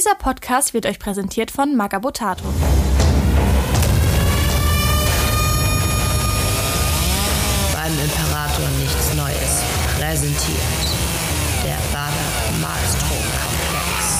Dieser Podcast wird euch präsentiert von Magabotato. Beim Imperator nichts Neues präsentiert der Bader-Malstrom-Komplex.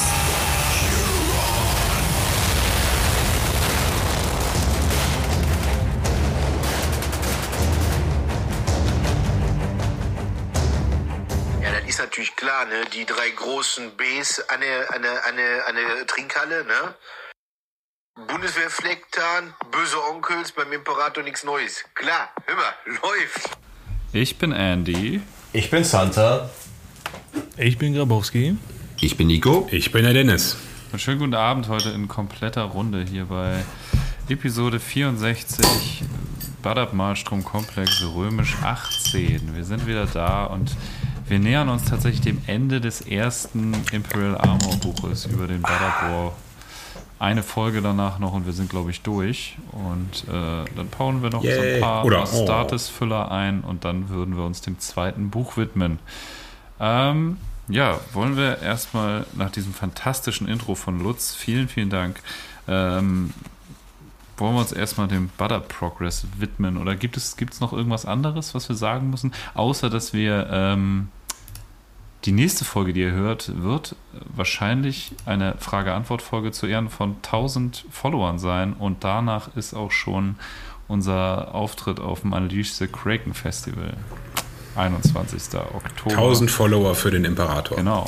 Ja, das ist natürlich klar, ne? Die drei großen Bs an der Trinkhalle, ne? Bundeswehrflecktarn, böse Onkels, beim Imperator nichts Neues. Klar, hör mal, läuft. Ich bin Andy. Ich bin Santa. Ich bin Grabowski. Ich bin Nico. Ich bin der Dennis. Und schönen guten Abend heute in kompletter Runde hier bei Episode 64 Bader-Malstrom-Komplex römisch 18. Wir sind wieder da und wir nähern uns tatsächlich dem Ende des ersten Imperial Armor Buches über den Bader-War. Eine Folge danach noch und wir sind, glaube ich, durch. Und dann bauen wir noch so ein paar Status-Füller ein und dann würden wir uns dem zweiten Buch widmen. Wollen wir erstmal nach diesem fantastischen Intro von Lutz, vielen, vielen Dank, wollen wir uns erstmal dem Bader Progress widmen? Oder gibt es noch irgendwas anderes, was wir sagen müssen? Außer, dass wir die nächste Folge, die ihr hört, wird wahrscheinlich eine Frage-Antwort-Folge zu Ehren von 1000 Followern sein. Und danach ist auch schon unser Auftritt auf dem Unleash the Kraken Festival. 21. Oktober. 1000 Follower für den Imperator. Genau.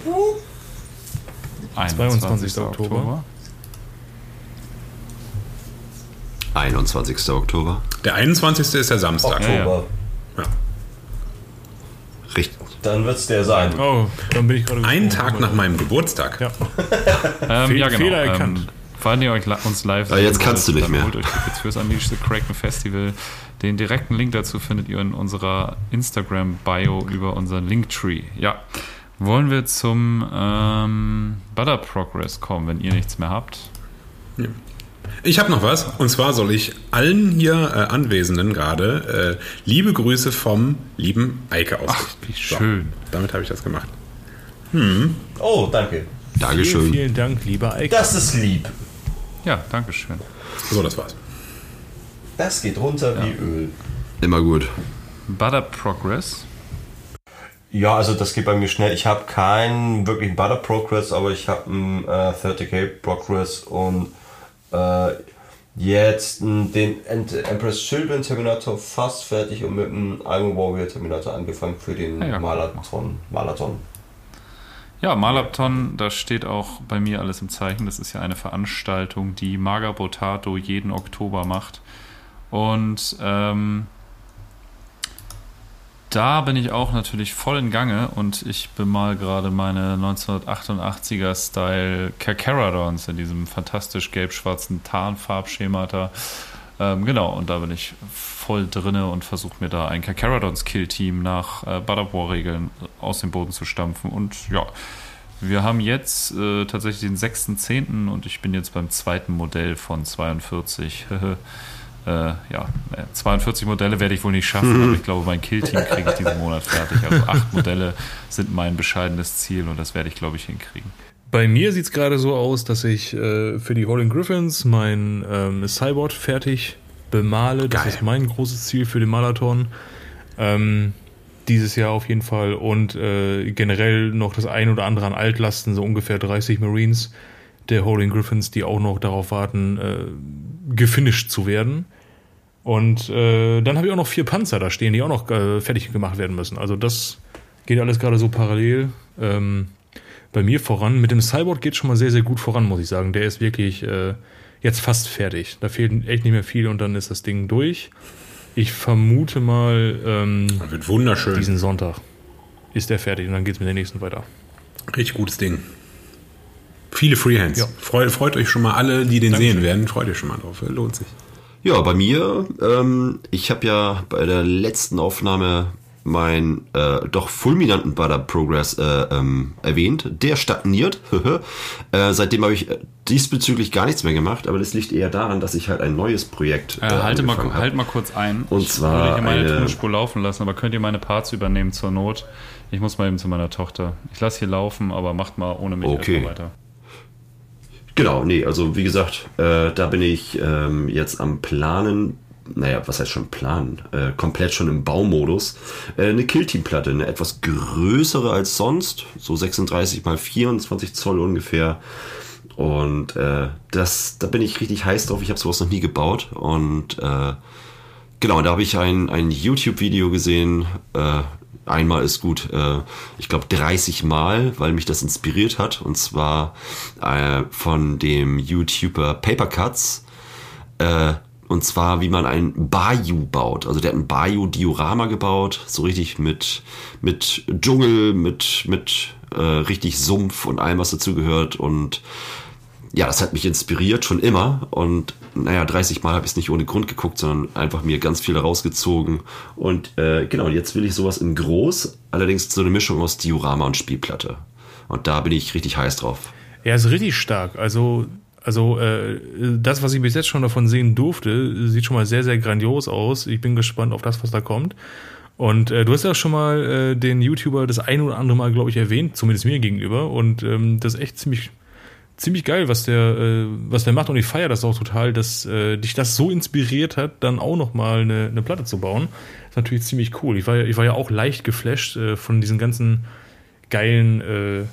22. Oktober. 21. Oktober. Der 21. ist der Samstag. Oktober. Ja. Richtig. Dann wird es der sein. Oh, dann bin ich gerade... Einen Tag nach meinem Geburtstag. Ja. Genau. Fehler erkannt. Falls ihr uns live sehen jetzt kannst du nicht mehr. Holt euch Tickets fürs Unleash the Kraken Festival. Den direkten Link dazu findet ihr in unserer Instagram-Bio über unseren Linktree. Ja, wollen wir zum Bader Progress kommen, wenn ihr nichts mehr habt? Ja. Ich habe noch was. Und zwar soll ich allen hier Anwesenden gerade liebe Grüße vom lieben Eike ausrichten. Ach, wie schön. So, damit habe ich das gemacht. Oh, danke. Dankeschön. Vielen Dank, lieber Eike. Das ist lieb. Ja, danke schön. So, das war's. Das geht runter wie Öl. Immer gut. Bader Progress. Ja, also das geht bei mir schnell. Ich habe keinen wirklichen Bader Progress, aber ich habe einen 30k Progress und jetzt den Empress Children Terminator fast fertig und mit dem Iron Warrior Terminator angefangen für den Marathon. Ja, Marathon, da steht auch bei mir alles im Zeichen. Das ist ja eine Veranstaltung, die Magabotato jeden Oktober macht. Und da bin ich auch natürlich voll in Gange und ich bemal gerade meine 1988er Style Carcharodons in diesem fantastisch gelb-schwarzen Tarnfarbschemata. Genau, und da bin ich voll drinne und versuche mir da ein Carcharodons-Kill-Team nach Bader-War-Regeln aus dem Boden zu stampfen. Und ja, wir haben jetzt tatsächlich den 6.10. und ich bin jetzt beim zweiten Modell von 42. 42 Modelle werde ich wohl nicht schaffen, aber ich glaube, mein Kill-Team kriege ich diesen Monat fertig. Also 8 Modelle sind mein bescheidenes Ziel und das werde ich, glaube ich, hinkriegen. Bei mir sieht es gerade so aus, dass ich für die Holding Griffins mein Cyborg fertig bemale. Das ist mein großes Ziel für den Marathon. Dieses Jahr auf jeden Fall. Und generell noch das ein oder andere an Altlasten, so ungefähr 30 Marines der Holding Griffins, die auch noch darauf warten, gefinisht zu werden. Und dann habe ich auch noch 4 Panzer da stehen, die auch noch fertig gemacht werden müssen. Also das geht alles gerade so parallel bei mir voran. Mit dem Cyborg geht schon mal sehr, sehr gut voran, muss ich sagen. Der ist wirklich jetzt fast fertig. Da fehlt echt nicht mehr viel und dann ist das Ding durch. Ich vermute mal wird wunderschön. Diesen Sonntag ist der fertig und dann geht es mit der nächsten weiter. Richtig gutes Ding. Viele Freehands. Ja. Freut euch schon mal alle, die den sehen werden. Freut euch schon mal drauf. Lohnt sich. Ja, bei mir, ich habe ja bei der letzten Aufnahme meinen doch fulminanten Bader Progress erwähnt. Der stagniert. Seitdem habe ich diesbezüglich gar nichts mehr gemacht, aber das liegt eher daran, dass ich halt ein neues Projekt halt mal kurz ein. Und zwar würde hier meine Tonspur laufen lassen, aber könnt ihr meine Parts übernehmen zur Not? Ich muss mal eben zu meiner Tochter. Ich lasse hier laufen, aber macht mal ohne mich erstmal weiter. Genau, nee, also wie gesagt, da bin ich jetzt am Planen, naja, was heißt schon planen? Komplett schon im Baumodus. Eine Kill-Team-Platte, eine etwas größere als sonst, so 36 x 24 Zoll ungefähr. Und da bin ich richtig heiß drauf, ich habe sowas noch nie gebaut. Und genau, da habe ich ein YouTube-Video gesehen, einmal ist gut, ich glaube 30 Mal, weil mich das inspiriert hat. Und zwar von dem YouTuber Papercuts. Und zwar, wie man ein Bayou baut. Also der hat ein Bayou-Diorama gebaut, so richtig mit Dschungel, mit richtig Sumpf und allem, was dazugehört. Und ja, das hat mich inspiriert, schon immer. Und naja, 30 Mal habe ich es nicht ohne Grund geguckt, sondern einfach mir ganz viel rausgezogen. Und genau, jetzt will ich sowas in groß, allerdings so eine Mischung aus Diorama und Spielplatte. Und da bin ich richtig heiß drauf. Ja, ist richtig stark. Also das, was ich bis jetzt schon davon sehen durfte, sieht schon mal sehr, sehr grandios aus. Ich bin gespannt auf das, was da kommt. Und du hast ja schon mal den YouTuber das ein oder andere Mal, glaube ich, erwähnt, zumindest mir gegenüber. Und das ist echt ziemlich geil, was der macht. Und ich feiere das auch total, dass dich das so inspiriert hat, dann auch nochmal eine Platte zu bauen. Das ist natürlich ziemlich cool. Ich war ja auch leicht geflasht von diesen ganzen geilen,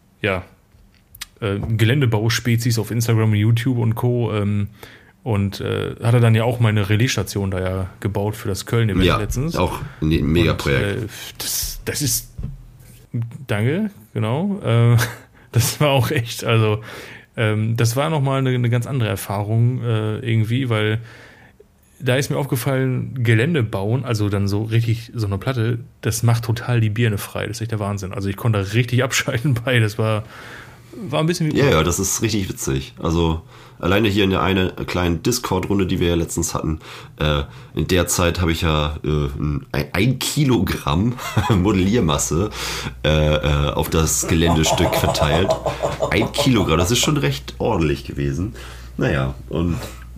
Geländebau-Spezies auf Instagram und YouTube und Co. Und hat er dann ja auch meine Relaisstation da ja gebaut für das Köln-Event letztens. Ja, auch ein Mega-Projekt. Das ist, danke, genau. Das war auch echt, also das war nochmal eine ganz andere Erfahrung irgendwie, weil da ist mir aufgefallen, Gelände bauen, also dann so richtig so eine Platte, das macht total die Birne frei. Das ist echt der Wahnsinn. Also ich konnte da richtig abschalten bei, das war ein bisschen wie... Ja, das ist richtig witzig. Also alleine hier in der eine kleinen Discord-Runde, die wir ja letztens hatten, in der Zeit habe ich ja 1 Kilogramm Modelliermasse auf das Geländestück verteilt. 1 Kilogramm, das ist schon recht ordentlich gewesen. Naja, und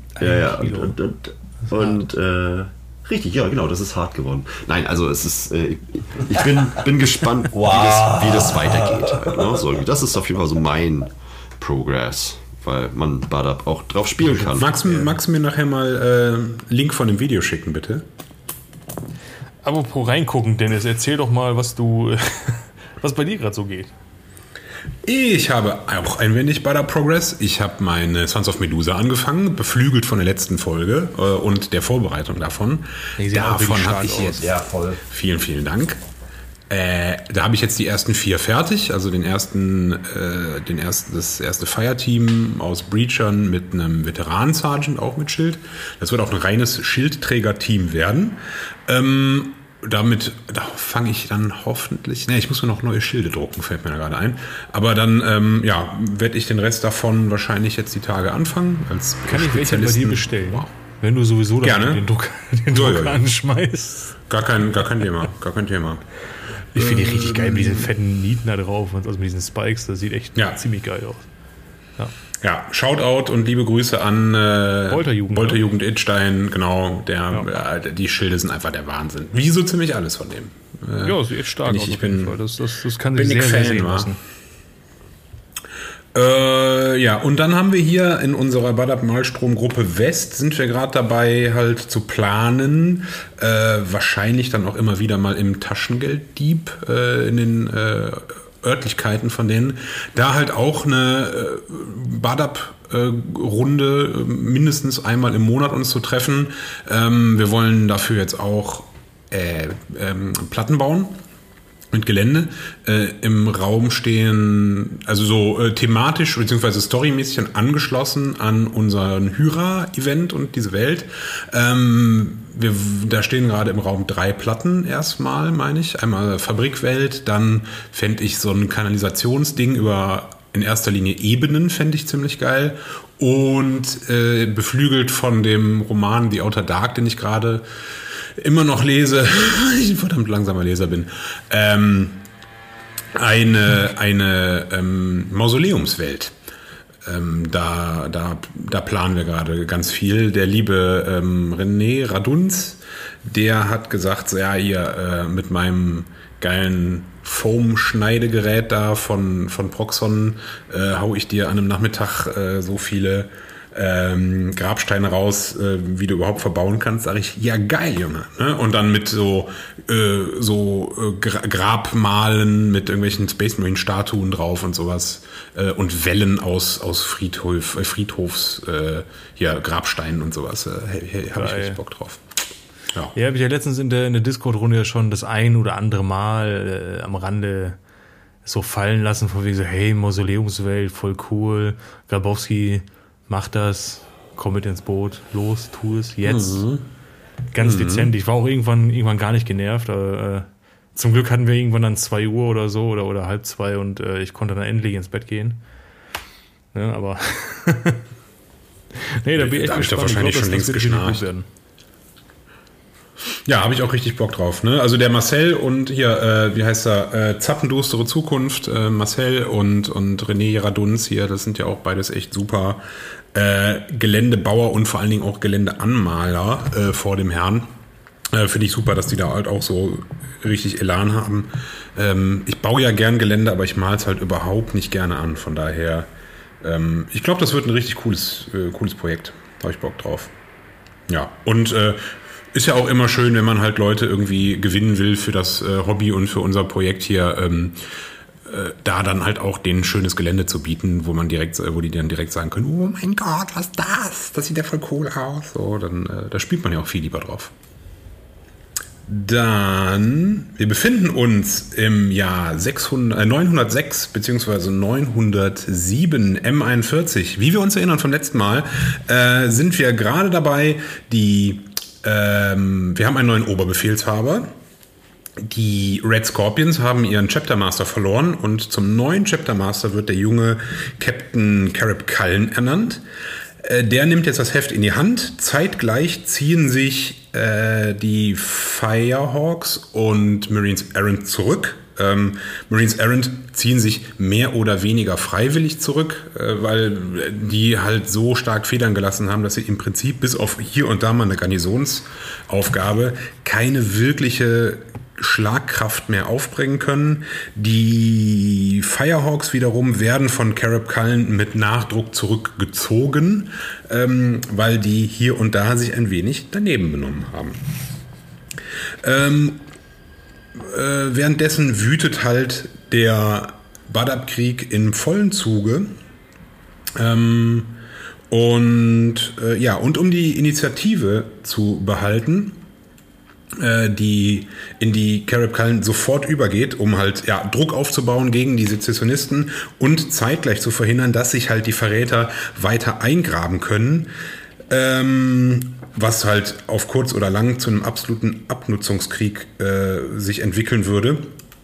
richtig, ja, genau, das ist hart geworden. Nein, also es ist, ich bin gespannt, wie das weitergeht. Halt, ne? So, das ist auf jeden Fall so mein Progress, weil man da auch drauf spielen kann. Magst du mir nachher mal Link von dem Video schicken, bitte? Apropos reingucken, Dennis, erzähl doch mal, was bei dir gerade so geht. Ich habe auch ein wenig bei der Progress. Ich habe meine Sons of Medusa angefangen, beflügelt von der letzten Folge und der Vorbereitung davon. Davon habe ich jetzt... Ja, voll. Vielen, vielen Dank. Da habe ich jetzt die ersten 4 fertig, also das erste Fireteam aus Breachern mit einem Veteran-Sergeant, auch mit Schild. Das wird auch ein reines Schildträger-Team werden. Da fange ich dann hoffentlich... ich muss mir noch neue Schilde drucken, fällt mir da gerade ein. Aber dann, werde ich den Rest davon wahrscheinlich jetzt die Tage anfangen. Kann ich welche bei dir bestellen? Wow. Wenn du sowieso den Drucker anschmeißt. Gar kein Thema. Ich finde die richtig geil mit diesen fetten Nieten da drauf, also mit diesen Spikes, das sieht echt ziemlich geil aus. Ja, Shoutout und liebe Grüße an Bolterjugend Idstein, genau, die Schilde sind einfach der Wahnsinn. Wie so ziemlich alles von dem. Ja, sieht echt stark aus. Ich bin das kann sich sehr, sehr sehen lassen. Und dann haben wir hier in unserer Badab Malstrom-Gruppe West, sind wir gerade dabei halt zu planen, wahrscheinlich dann auch immer wieder mal im Taschengelddieb in den Örtlichkeiten von denen, da halt auch eine Badab-Runde mindestens einmal im Monat uns zu treffen. Wir wollen dafür jetzt auch Platten bauen mit Gelände im Raum stehen, also so thematisch bzw. storymäßig angeschlossen an unseren Hyra-Event und diese Welt. Da stehen gerade im Raum 3 Platten erstmal, meine ich. Einmal Fabrikwelt, dann fände ich so ein Kanalisationsding über in erster Linie Ebenen, fände ich ziemlich geil. Und beflügelt von dem Roman The Outer Dark, den ich gerade immer noch lese, weil ich ein verdammt langsamer Leser bin, eine Mausoleumswelt. Da planen wir gerade ganz viel. Der liebe René Radunz, der hat gesagt, ja, hier mit meinem geilen Foam-Schneidegerät da von Proxon, hau ich dir an einem Nachmittag so viele Grabsteine raus, wie du überhaupt verbauen kannst, sage ich, ja geil, Junge. Ne? Und dann mit Grabmalen mit irgendwelchen Space Marine Statuen drauf und sowas und Wellen aus Friedhofs Grabsteinen und sowas. Habe ich richtig Bock drauf. Ja, habe ich ja letztens in der Discord-Runde ja schon das ein oder andere Mal am Rande so fallen lassen, von wegen so, hey, Mausoleumswelt, voll cool, Grabowski, mach das, komm mit ins Boot, los, tu es, jetzt. Ganz dezent. Ich war auch irgendwann gar nicht genervt, aber zum Glück hatten wir irgendwann dann 2 Uhr oder so oder 1:30 und ich konnte dann endlich ins Bett gehen. Ja, aber nee, da bin ich echt gespannt. Wahrscheinlich schon längst geschnarcht. Ja, habe ich auch richtig Bock drauf. Ne? Also der Marcel und hier, wie heißt er, Zappendustere Zukunft, Marcel und René Radunz hier, das sind ja auch beides echt super Geländebauer und vor allen Dingen auch Geländeanmaler vor dem Herrn. Finde ich super, dass die da halt auch so richtig Elan haben. Ich baue ja gern Gelände, aber ich male es halt überhaupt nicht gerne an. Von daher, ich glaube, das wird ein richtig cooles Projekt. Da habe ich Bock drauf. Ja, und ist ja auch immer schön, wenn man halt Leute irgendwie gewinnen will für das Hobby und für unser Projekt hier, da dann halt auch denen schönes Gelände zu bieten, wo die dann direkt sagen können, oh mein Gott, was ist das? Das sieht ja voll cool aus. So, dann da spielt man ja auch viel lieber drauf. Dann, wir befinden uns im Jahr 906 bzw. 907 M41. Wie wir uns erinnern vom letzten Mal, sind wir gerade dabei, wir haben einen neuen Oberbefehlshaber. Die Red Scorpions haben ihren Chapter Master verloren und zum neuen Chapter Master wird der junge Captain Carib Cullen ernannt. Der nimmt jetzt das Heft in die Hand. Zeitgleich ziehen sich die Firehawks und Marines Errant zurück. Marines Errant ziehen sich mehr oder weniger freiwillig zurück, weil die halt so stark Federn gelassen haben, dass sie im Prinzip bis auf hier und da mal eine Garnisonsaufgabe keine wirkliche Schlagkraft mehr aufbringen können. Die Firehawks wiederum werden von Carib Cullen mit Nachdruck zurückgezogen, weil die hier und da sich ein wenig daneben benommen haben. Währenddessen wütet halt der Badab-Krieg im vollen Zuge. Und um die Initiative zu behalten, die in die Carib Cullen sofort übergeht, um halt Druck aufzubauen gegen die Sezessionisten und zeitgleich zu verhindern, dass sich halt die Verräter weiter eingraben können, was halt auf kurz oder lang zu einem absoluten Abnutzungskrieg sich entwickeln würde,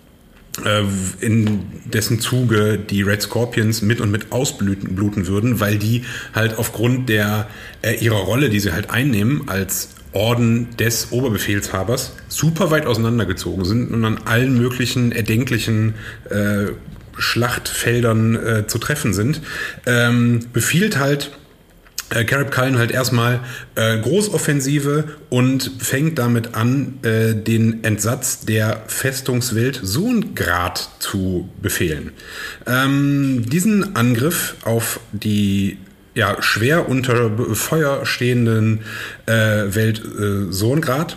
in dessen Zuge die Red Scorpions mit ausbluten würden, weil die halt aufgrund ihrer Rolle, die sie halt einnehmen als Orden des Oberbefehlshabers, super weit auseinandergezogen sind und an allen möglichen erdenklichen Schlachtfeldern zu treffen sind, befiehlt halt Carib Cullen halt erstmal Großoffensive und fängt damit an, den Entsatz der Festungswelt Sohngrad zu befehlen. Diesen Angriff auf die schwer unter Feuer stehenden Welt Sohngrad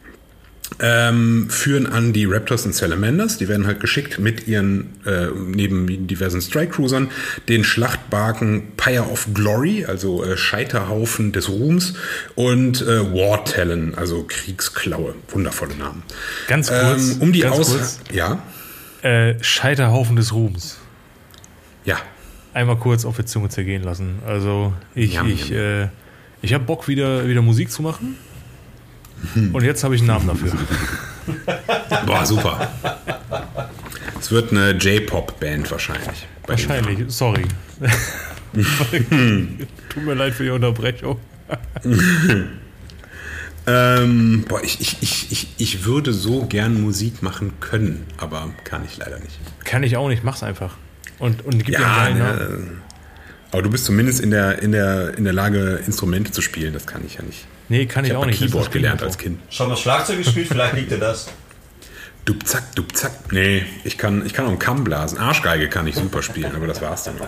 führen an die Raptors und Salamanders. Die werden halt geschickt mit ihren, neben diversen Strike-Cruisern, den Schlachtbarken Pyre of Glory, also Scheiterhaufen des Ruhms, und War Talon, also Kriegsklaue. Wundervolle Namen. Ganz kurz. Ja? Scheiterhaufen des Ruhms. Ja. Einmal kurz auf die Zunge zergehen lassen. Also ich habe Bock, wieder Musik zu machen. Und jetzt habe ich einen Namen dafür. Boah, super. Es wird eine J-Pop-Band wahrscheinlich. Wahrscheinlich, sorry. Tut mir leid für die Unterbrechung. Ich würde so gern Musik machen können, aber kann ich leider nicht. Kann ich auch nicht, mach's einfach. Und gib mir einen Namen. Aber du bist zumindest in der Lage, Instrumente zu spielen, das kann ich ja nicht. Nee, kann ich auch nicht. Ich habe Keyboard gelernt als Kind. Schon mal Schlagzeug gespielt, vielleicht liegt dir das. Dubzack, Dubzack. Nee, ich kann auch einen Kamm blasen. Arschgeige kann ich super spielen, aber das war's dann auch.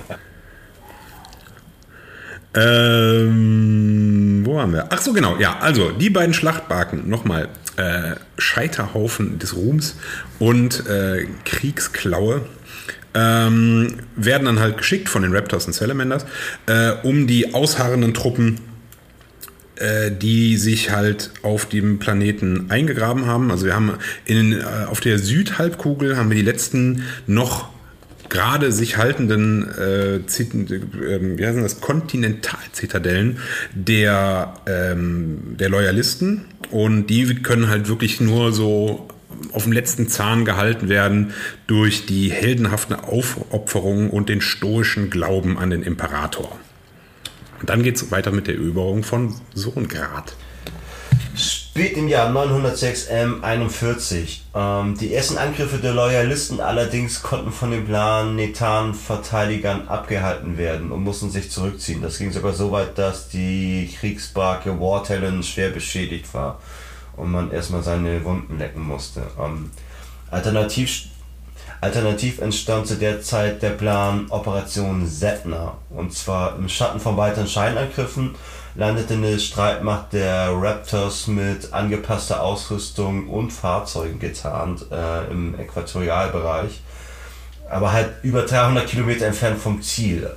Wo waren wir? Ach so, genau. Ja, also die beiden Schlachtbarken, nochmal, Scheiterhaufen des Ruhms und Kriegsklaue, werden dann halt geschickt von den Raptors und Salamanders, um die ausharrenden Truppen, die sich halt auf dem Planeten eingegraben haben. Also wir haben auf der Südhalbkugel haben wir die letzten noch gerade sich haltenden wie heißen das, Kontinentalzitadellen der Loyalisten, und die können halt wirklich nur so auf dem letzten Zahn gehalten werden durch die heldenhafte Aufopferung und den stoischen Glauben an den Imperator. Und dann geht es weiter mit der Eroberung von Songrad. Spät im Jahr 906 M41. Die ersten Angriffe der Loyalisten allerdings konnten von den planetaren Verteidigern abgehalten werden und mussten sich zurückziehen. Das ging sogar so weit, dass die Kriegsbarke War Talon schwer beschädigt war und man erstmal seine Wunden lecken musste. Alternativ entstand zu der Zeit der Plan Operation Setna. Und zwar im Schatten von weiteren Scheinangriffen landete eine Streitmacht der Raptors mit angepasster Ausrüstung und Fahrzeugen getarnt im Äquatorialbereich, aber halt über 300 Kilometer entfernt vom Ziel.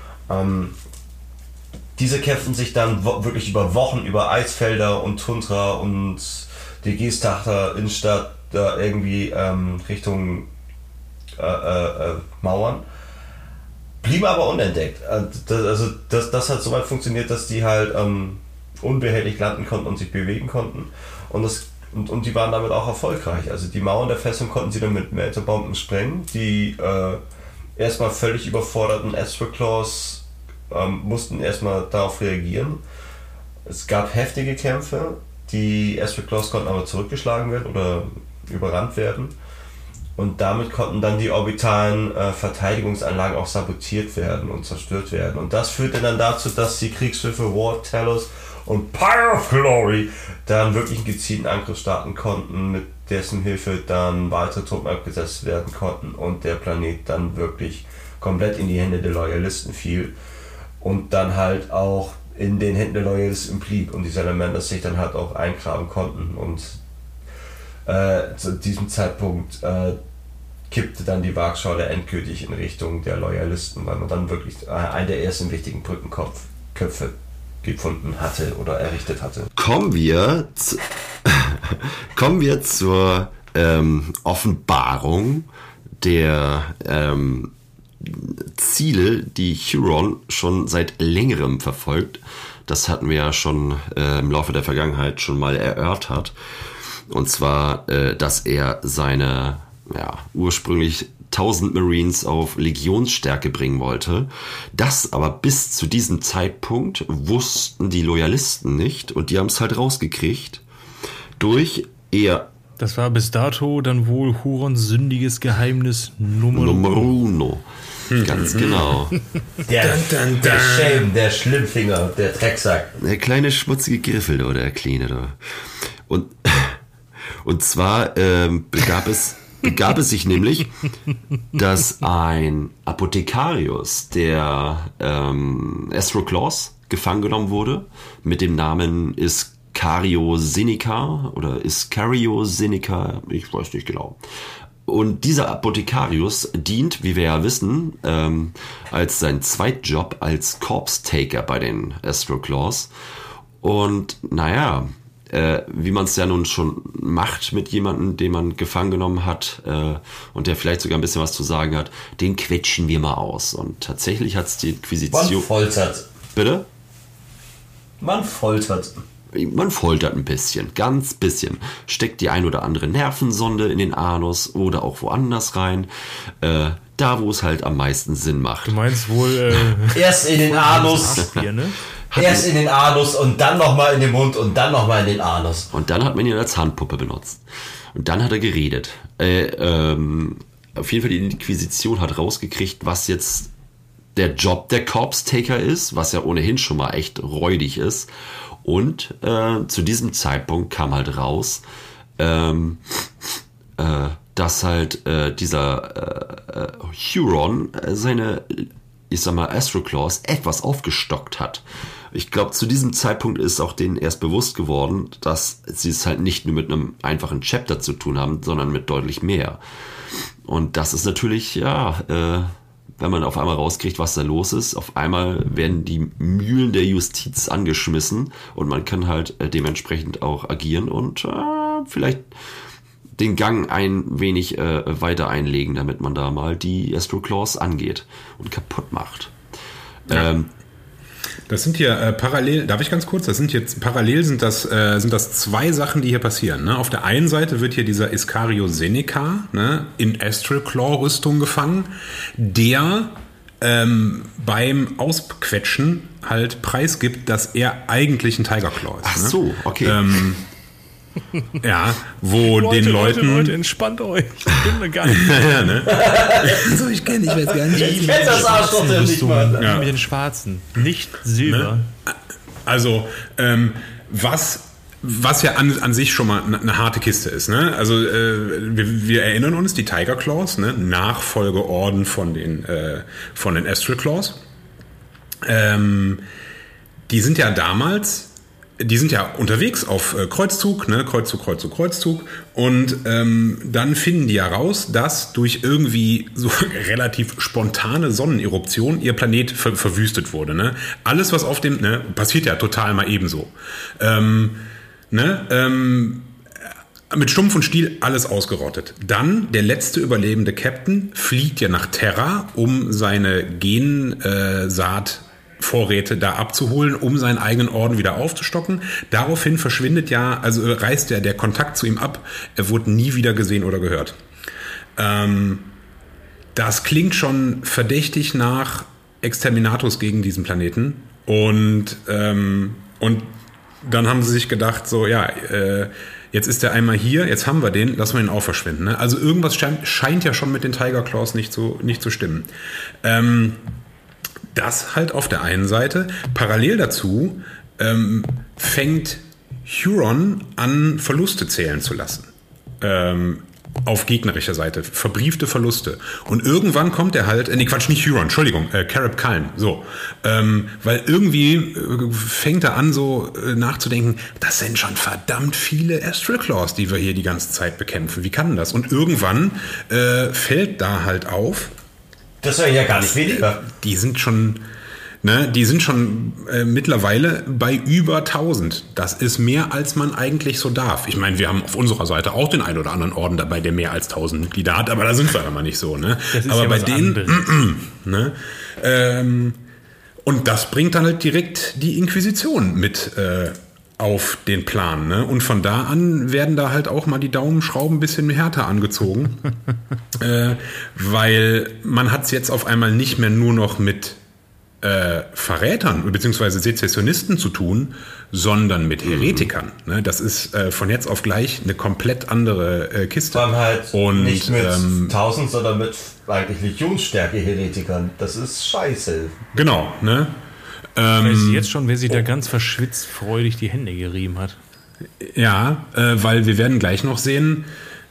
Diese kämpften sich dann wirklich über Wochen über Eisfelder und Tundra und die Geestachter Innenstadt da irgendwie Richtung Mauern. Blieben aber unentdeckt. Das hat so weit funktioniert, dass die halt unbehelligt landen konnten und sich bewegen konnten. Und die waren damit auch erfolgreich. Also die Mauern der Festung konnten sie dann mit Melterbomben sprengen. Die erstmal völlig überforderten Astroclaws mussten erstmal darauf reagieren. Es gab heftige Kämpfe. Die Astroclaws konnten aber zurückgeschlagen werden oder überrannt werden. Und damit konnten dann die orbitalen Verteidigungsanlagen auch sabotiert werden und zerstört werden. Und das führte dann dazu, dass die Kriegsschiffe War, Talos und Pyre of Glory dann wirklich einen gezielten Angriff starten konnten, mit dessen Hilfe dann weitere Truppen abgesetzt werden konnten und der Planet dann wirklich komplett in die Hände der Loyalisten fiel und dann halt auch in den Händen der Loyalisten blieb und die Salamanders sich dann halt auch eingraben konnten. Und zu diesem Zeitpunkt kippte dann die Waagschale endgültig in Richtung der Loyalisten, weil man dann wirklich einen der ersten wichtigen Brückenköpfe gefunden hatte oder errichtet hatte. Kommen wir zur Offenbarung der Ziele, die Huron schon seit längerem verfolgt. Das hatten wir ja schon im Laufe der Vergangenheit schon mal erörtert. Und zwar, dass er seine ursprünglich 1000 Marines auf Legionsstärke bringen wollte. Das aber bis zu diesem Zeitpunkt wussten die Loyalisten nicht und die haben es halt rausgekriegt durch eher... Das war bis dato dann wohl Hurons sündiges Geheimnis Nummer uno. Ganz genau. Der Shame, der Schlimmfinger, der Drecksack. Der kleine schmutzige Griffel oder der Kleine da. Und zwar begab es sich nämlich, dass ein Apothekarius der Astroclaws gefangen genommen wurde mit dem Namen Iscario Seneca, ich weiß nicht genau. Und dieser Apothekarius dient, wie wir ja wissen, als sein Zweitjob als Corpse-Taker bei den Astroclaws. Und naja, wie man es ja nun schon macht mit jemandem, den man gefangen genommen hat und der vielleicht sogar ein bisschen was zu sagen hat, den quetschen wir mal aus. Und tatsächlich hat es die Inquisition... Man foltert. Bitte? Man foltert. Man foltert ein bisschen, ganz bisschen. Steckt die ein oder andere Nervensonde in den Anus oder auch woanders rein. Da, wo es halt am meisten Sinn macht. Du meinst wohl... erst in den Anus. Ne? Erst in den Anus und dann nochmal in den Mund und dann nochmal in den Anus. Und dann hat man ihn als Handpuppe benutzt. Und dann hat er geredet. Auf jeden Fall die Inquisition hat rausgekriegt, was jetzt der Job der Corpse-Taker ist, was ja ohnehin schon mal echt räudig ist. Und zu diesem Zeitpunkt kam halt raus, dass halt dieser Huron seine, ich sag mal, Astroclaws etwas aufgestockt hat. Ich glaube, zu diesem Zeitpunkt ist auch denen erst bewusst geworden, dass sie es halt nicht nur mit einem einfachen Chapter zu tun haben, sondern mit deutlich mehr. Und das ist natürlich, wenn man auf einmal rauskriegt, was da los ist, auf einmal werden die Mühlen der Justiz angeschmissen und man kann halt dementsprechend auch agieren und vielleicht den Gang ein wenig weiter einlegen, damit man da mal die Astroclaws angeht und kaputt macht. Ja. Das sind hier parallel, darf ich ganz kurz, sind das zwei Sachen, die hier passieren. Ne? Auf der einen Seite wird hier dieser Iscario Seneca, ne, in Astroclaw-Rüstung gefangen, der beim Ausquetschen halt preisgibt, dass er eigentlich ein Tigerclaw ist. Ach so, okay. Ja, wo den Leuten... Leute, entspannt euch. Ich bin mir gar nicht. Ja, ne? So, ich weiß gar nicht. Ich kenne das Arschloch denn nicht mal. Ja. Mit den Schwarzen, nicht Silber. Ne? Also, was ja an sich schon mal eine harte Kiste ist. Ne? Also, wir erinnern uns, die Tigerclaws, ne? Nachfolgeorden von den Astroclaws. Die sind ja damals... Die sind ja unterwegs auf Kreuzzug, ne? Kreuzzug. Und dann finden die ja raus, dass durch irgendwie so relativ spontane Sonneneruption ihr Planet verwüstet wurde. Ne? Alles, was auf dem... Ne, passiert ja total mal ebenso. Mit Stumpf und Stiel alles ausgerottet. Dann der letzte überlebende Captain fliegt ja nach Terra, um seine Gensaat Vorräte da abzuholen, um seinen eigenen Orden wieder aufzustocken. Daraufhin reißt der Kontakt zu ihm ab. Er wurde nie wieder gesehen oder gehört. Das klingt schon verdächtig nach Exterminatus gegen diesen Planeten. Und dann haben sie sich gedacht, so, jetzt ist der einmal hier, jetzt haben wir den, lassen wir ihn auch verschwinden. Ne? Also irgendwas scheint ja schon mit den Tigerclaws nicht zu stimmen. Das halt auf der einen Seite. Parallel dazu fängt Huron an, Verluste zählen zu lassen. Auf gegnerischer Seite. Verbriefte Verluste. Und irgendwann kommt er halt... nicht Huron, Entschuldigung, Carib Cullen. So. Weil irgendwie fängt er an, so nachzudenken, das sind schon verdammt viele Astroclaws, die wir hier die ganze Zeit bekämpfen. Wie kann das? Und irgendwann fällt da halt auf... Das wäre ja gar nicht weniger. Die sind schon mittlerweile bei über 1000. Das ist mehr, als man eigentlich so darf. Ich meine, wir haben auf unserer Seite auch den einen oder anderen Orden dabei, der mehr als 1000 Mitglieder hat, aber da sind wir aber nicht so. Ne? Aber ja bei denen... Ne? Und das bringt dann halt direkt die Inquisition mit auf den Plan. Ne? Und von da an werden da halt auch mal die Daumenschrauben ein bisschen härter angezogen. Weil man hat es jetzt auf einmal nicht mehr nur noch mit Verrätern bzw. Sezessionisten zu tun, sondern mit Heretikern. Ne? Das ist von jetzt auf gleich eine komplett andere Kiste. Vor allem halt nicht mit 1000, sondern mit eigentlich Legionsstärke Heretikern. Das ist scheiße. Genau, ne? Ich weiß jetzt schon, wer sich da ganz verschwitzt freudig die Hände gerieben hat. Ja, weil wir werden gleich noch sehen.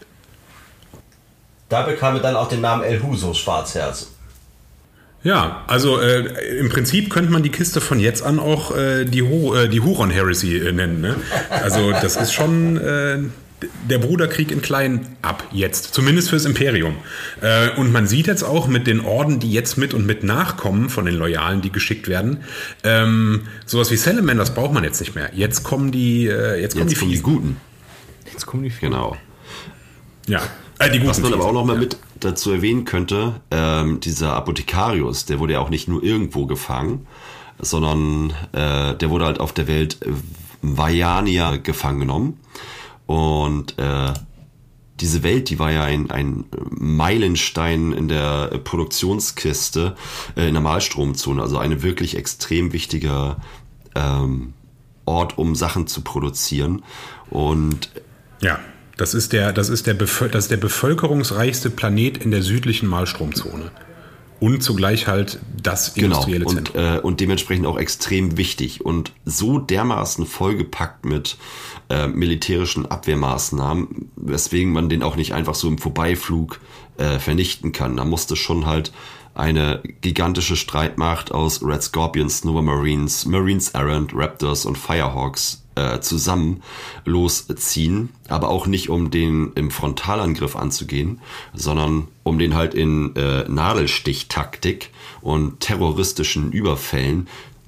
Da bekam er dann auch den Namen El Huso, Schwarzherz. Ja, also im Prinzip könnte man die Kiste von jetzt an auch die Huron-Heresy nennen. Ne? Also das ist schon der Bruderkrieg in klein ab jetzt, zumindest fürs Imperium. Und man sieht jetzt auch mit den Orden, die jetzt mit und mit nachkommen, von den Loyalen, die geschickt werden, sowas wie Salamanders braucht man jetzt nicht mehr. Jetzt kommen die Guten. Jetzt kommen die Genau. Ja, die Guten. Was man aber auch noch mal mit dazu erwähnen könnte, dieser Apothekarius, der wurde ja auch nicht nur irgendwo gefangen, sondern der wurde halt auf der Welt Vaiania gefangen genommen. Und diese Welt, die war ja ein Meilenstein in der Produktionskiste in der Malstromzone, also eine wirklich extrem wichtiger Ort, um Sachen zu produzieren. Und ja, das ist der bevölkerungsreichste Planet in der südlichen Malstromzone. und zugleich halt das industrielle Zentrum. Und dementsprechend auch extrem wichtig und so dermaßen vollgepackt mit militärischen Abwehrmaßnahmen, weswegen man den auch nicht einfach so im Vorbeiflug vernichten kann. Da musste schon halt eine gigantische Streitmacht aus Red Scorpions, Nova Marines, Marines Errant, Raptors und Firehawks zusammen losziehen, aber auch nicht um den im Frontalangriff anzugehen, sondern um den halt in Nadelstichtaktik und terroristischen Überfällen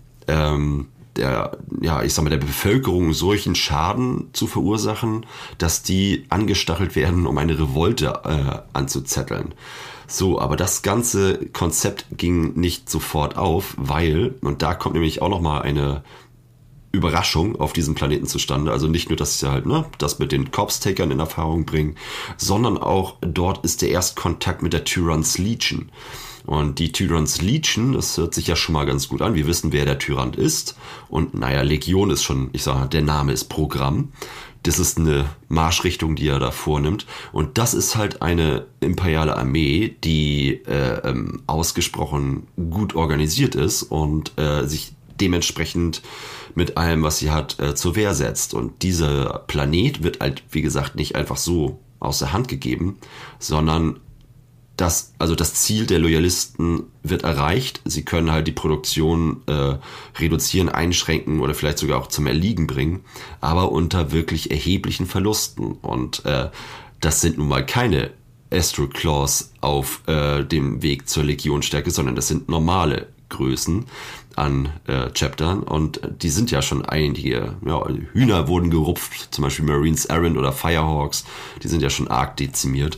der Bevölkerung solchen Schaden zu verursachen, dass die angestachelt werden, um eine Revolte anzuzetteln. So, aber das ganze Konzept ging nicht sofort auf, weil, und da kommt nämlich auch nochmal eine Überraschung auf diesem Planeten zustande, also nicht nur, dass sie halt das mit den Corpse-Takern in Erfahrung bringen, sondern auch dort ist der Erstkontakt mit der Tyrann's Legion. Und die Tyrann's Legion, das hört sich ja schon mal ganz gut an, wir wissen, wer der Tyrant ist und Legion ist schon, der Name ist Programm. Das ist eine Marschrichtung, die er da vornimmt. Und das ist halt eine imperiale Armee, die ausgesprochen gut organisiert ist und sich dementsprechend mit allem, was sie hat, zur Wehr setzt. Und dieser Planet wird halt, wie gesagt, nicht einfach so aus der Hand gegeben, sondern das Ziel der Loyalisten wird erreicht. Sie können halt die Produktion reduzieren, einschränken oder vielleicht sogar auch zum Erliegen bringen, aber unter wirklich erheblichen Verlusten. Und das sind nun mal keine Astral Claws auf dem Weg zur Legionstärke, sondern das sind normale Größen an Chaptern und die sind ja schon einige. Ja, Hühner wurden gerupft, zum Beispiel Marines Errant oder Firehawks, die sind ja schon arg dezimiert.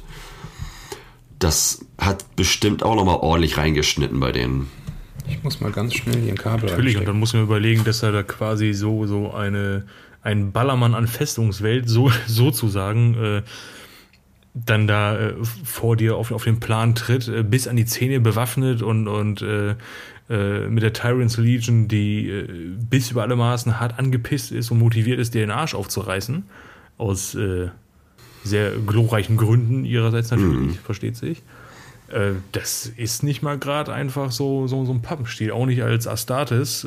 Das hat bestimmt auch nochmal ordentlich reingeschnitten bei denen. Ich muss mal ganz schnell hier ein Kabel Natürlich, und dann muss man überlegen, dass er da quasi so ein Ballermann an Festungswelt, sozusagen, dann da vor dir auf den Plan tritt, bis an die Zähne bewaffnet und mit der Tyrant's Legion, die bis über alle Maßen hart angepisst ist und motiviert ist, dir den Arsch aufzureißen. Aus sehr glorreichen Gründen ihrerseits natürlich, versteht sich. Das ist nicht mal gerade einfach so ein Pappenstiel, auch nicht als Astartes.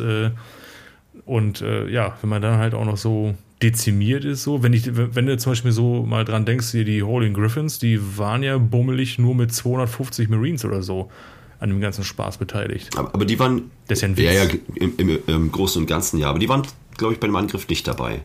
Und wenn man dann halt auch noch so dezimiert ist, so, wenn du zum Beispiel so mal dran denkst, hier die Holy Griffins, die waren ja bummelig nur mit 250 Marines oder so an dem ganzen Spaß beteiligt. Aber die waren, das ist ja ein Witz. Ja, im Großen und Ganzen ja, aber die waren, glaube ich, bei dem Angriff nicht dabei.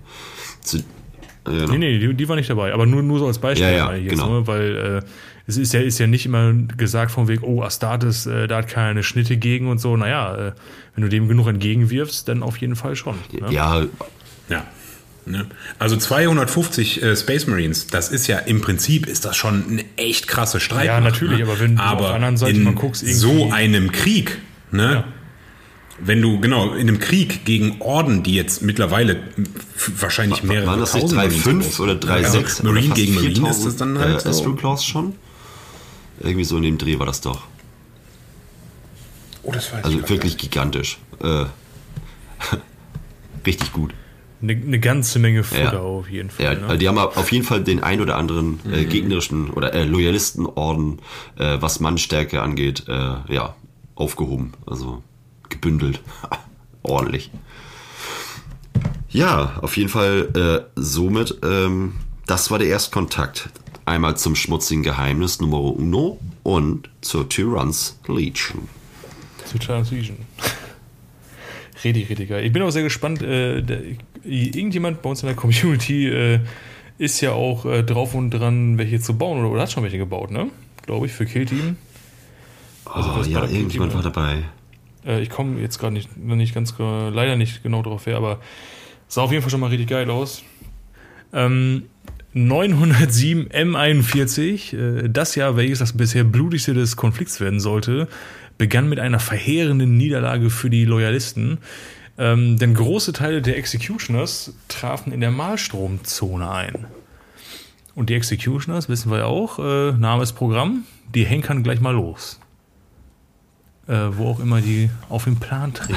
Nee, die war nicht dabei, aber nur so als Beispiel. Ja, genau. Weil es ist ja nicht immer gesagt von wegen, Astartes, da hat keine Schnitte gegen und so. Naja, wenn du dem genug entgegenwirfst, dann auf jeden Fall schon. Ne? Ja. Ne? Also 250 Space Marines, das ist ja im Prinzip ist das schon eine echt krasse Streitmacht. Ja, natürlich, ne? aber wenn du auf der anderen Seite mal guckst, in so einem Krieg, ne? Ja. Wenn du, in einem Krieg gegen Orden, die jetzt mittlerweile wahrscheinlich mehrere waren das nicht 3,5 oder 3,6? Marine gegen Marine ist das dann halt so. Astral Claws schon? Irgendwie so in dem Dreh war das doch. Oh, das weiß ich also wirklich gigantisch. Richtig gut. Eine ganze Menge Futter auf jeden Fall. Ja, ne? Die haben auf jeden Fall den ein oder anderen gegnerischen oder Loyalistenorden, was Mannstärke angeht, aufgehoben. Also gebündelt. Ordentlich. Ja, auf jeden Fall somit, das war der Erstkontakt. Einmal zum schmutzigen Geheimnis Numero Uno und zur Tyrann's Legion. Richtig geil. Ich bin auch sehr gespannt. Irgendjemand bei uns in der Community ist ja auch drauf und dran, welche zu bauen oder hat schon welche gebaut, ne? Glaube ich, für Killteam. Also irgendjemand war dabei. Ich komme jetzt gerade leider nicht genau drauf her, aber sah auf jeden Fall schon mal richtig geil aus. 907 M41, das Jahr, welches das bisher blutigste des Konflikts werden sollte, begann mit einer verheerenden Niederlage für die Loyalisten. Denn große Teile der Executioners trafen in der Malstromzone ein. Und die Executioners, wissen wir ja auch, Name ist Programm, die henkern gleich mal los. Wo auch immer die auf den Plan treten.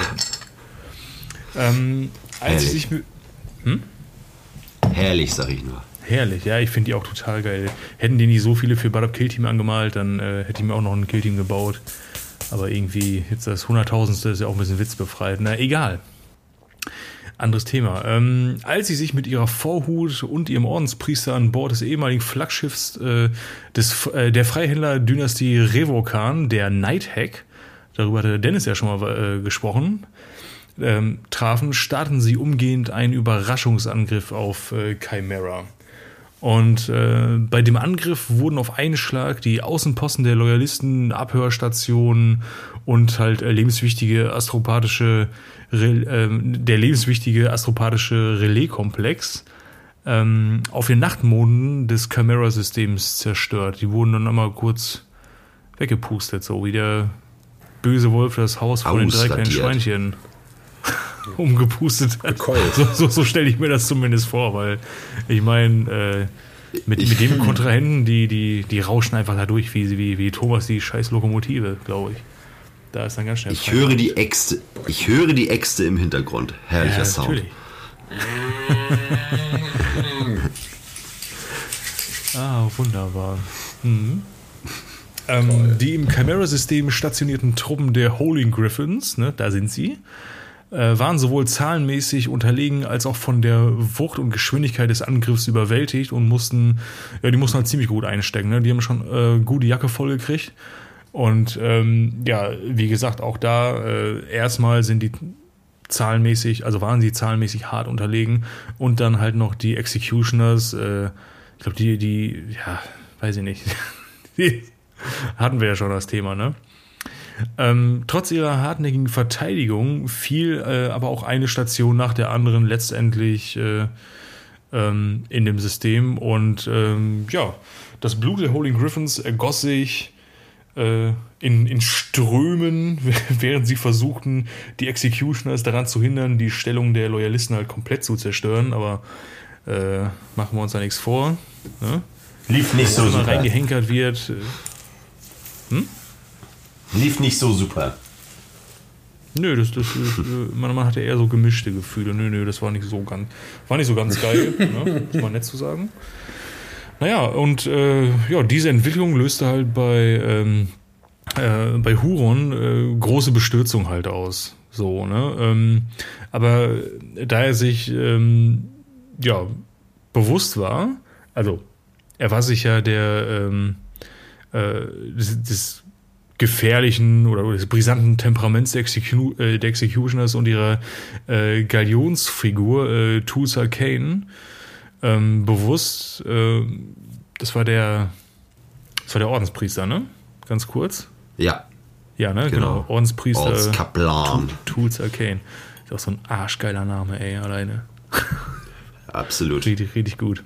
Herrlich, sag ich nur. Herrlich, ja, ich finde die auch total geil. Hätten die nicht so viele für Battle Kill Team angemalt, dann hätte ich mir auch noch ein Killteam gebaut. Aber irgendwie jetzt das 100.000. ist ja auch ein bisschen witzbefreit. Na, egal. Anderes Thema. Als sie sich mit ihrer Vorhut und ihrem Ordenspriester an Bord des ehemaligen Flaggschiffs der Freihändler-Dynastie Revokan, der Nighthack, darüber hatte Dennis ja schon mal gesprochen, trafen, starten sie umgehend einen Überraschungsangriff auf Chimera. Und bei dem Angriff wurden auf einen Schlag die Außenposten der Loyalisten, Abhörstationen und halt der lebenswichtige astropathische Relaiskomplex auf den Nachtmonden des Chimera-Systems zerstört. Die wurden dann einmal kurz weggepustet, so wie der böse Wolf das Haus von den 3 kleinen Schweinchen umgepustet hat. So stelle ich mir das zumindest vor, weil ich meine, mit dem Kontrahenten, die rauschen einfach da durch, wie Thomas die scheiß Lokomotive, glaube ich. Da ist dann ganz schnell. Ich höre die Äxte im Hintergrund. Herrlicher Sound. Natürlich. Wunderbar. Mhm. Die im Chimera-System stationierten Truppen der Holy Griffins, ne, da sind sie, waren sowohl zahlenmäßig unterlegen als auch von der Wucht und Geschwindigkeit des Angriffs überwältigt und mussten halt ziemlich gut einstecken. Ne? Die haben schon gut die Jacke voll gekriegt. Und wie gesagt, auch da erstmal waren sie zahlenmäßig hart unterlegen und dann halt noch die Executioners, ich glaube die weiß ich nicht, die hatten wir ja schon das Thema, ne? Trotz ihrer hartnäckigen Verteidigung fiel aber auch eine Station nach der anderen letztendlich in dem System und das Blut der Holy Griffins ergoss sich in Strömen, während sie versuchten, die Executioners daran zu hindern, die Stellung der Loyalisten halt komplett zu zerstören, aber machen wir uns da nichts vor. Ne? Lief nicht so super. Reingehenkert wird. Lief nicht so super. Nö, man hatte eher so gemischte Gefühle. Nö, das war nicht so ganz geil, ne? Muss man nett zu sagen. Naja, und diese Entwicklung löste halt bei Huron große Bestürzung halt aus. So, ne? Aber da er sich bewusst war, also er war sich ja des gefährlichen oder des brisanten Temperaments der Executioners und ihrer Galionsfigur Tulsa Kane bewusst. Das war der Ordenspriester, ne? Ganz kurz. Ja. Ja, ne? Genau. Ordenspriester. Ordenskaplan. Tulsa Kane. Ist auch so ein arschgeiler Name, ey, alleine. Absolut. Richtig gut.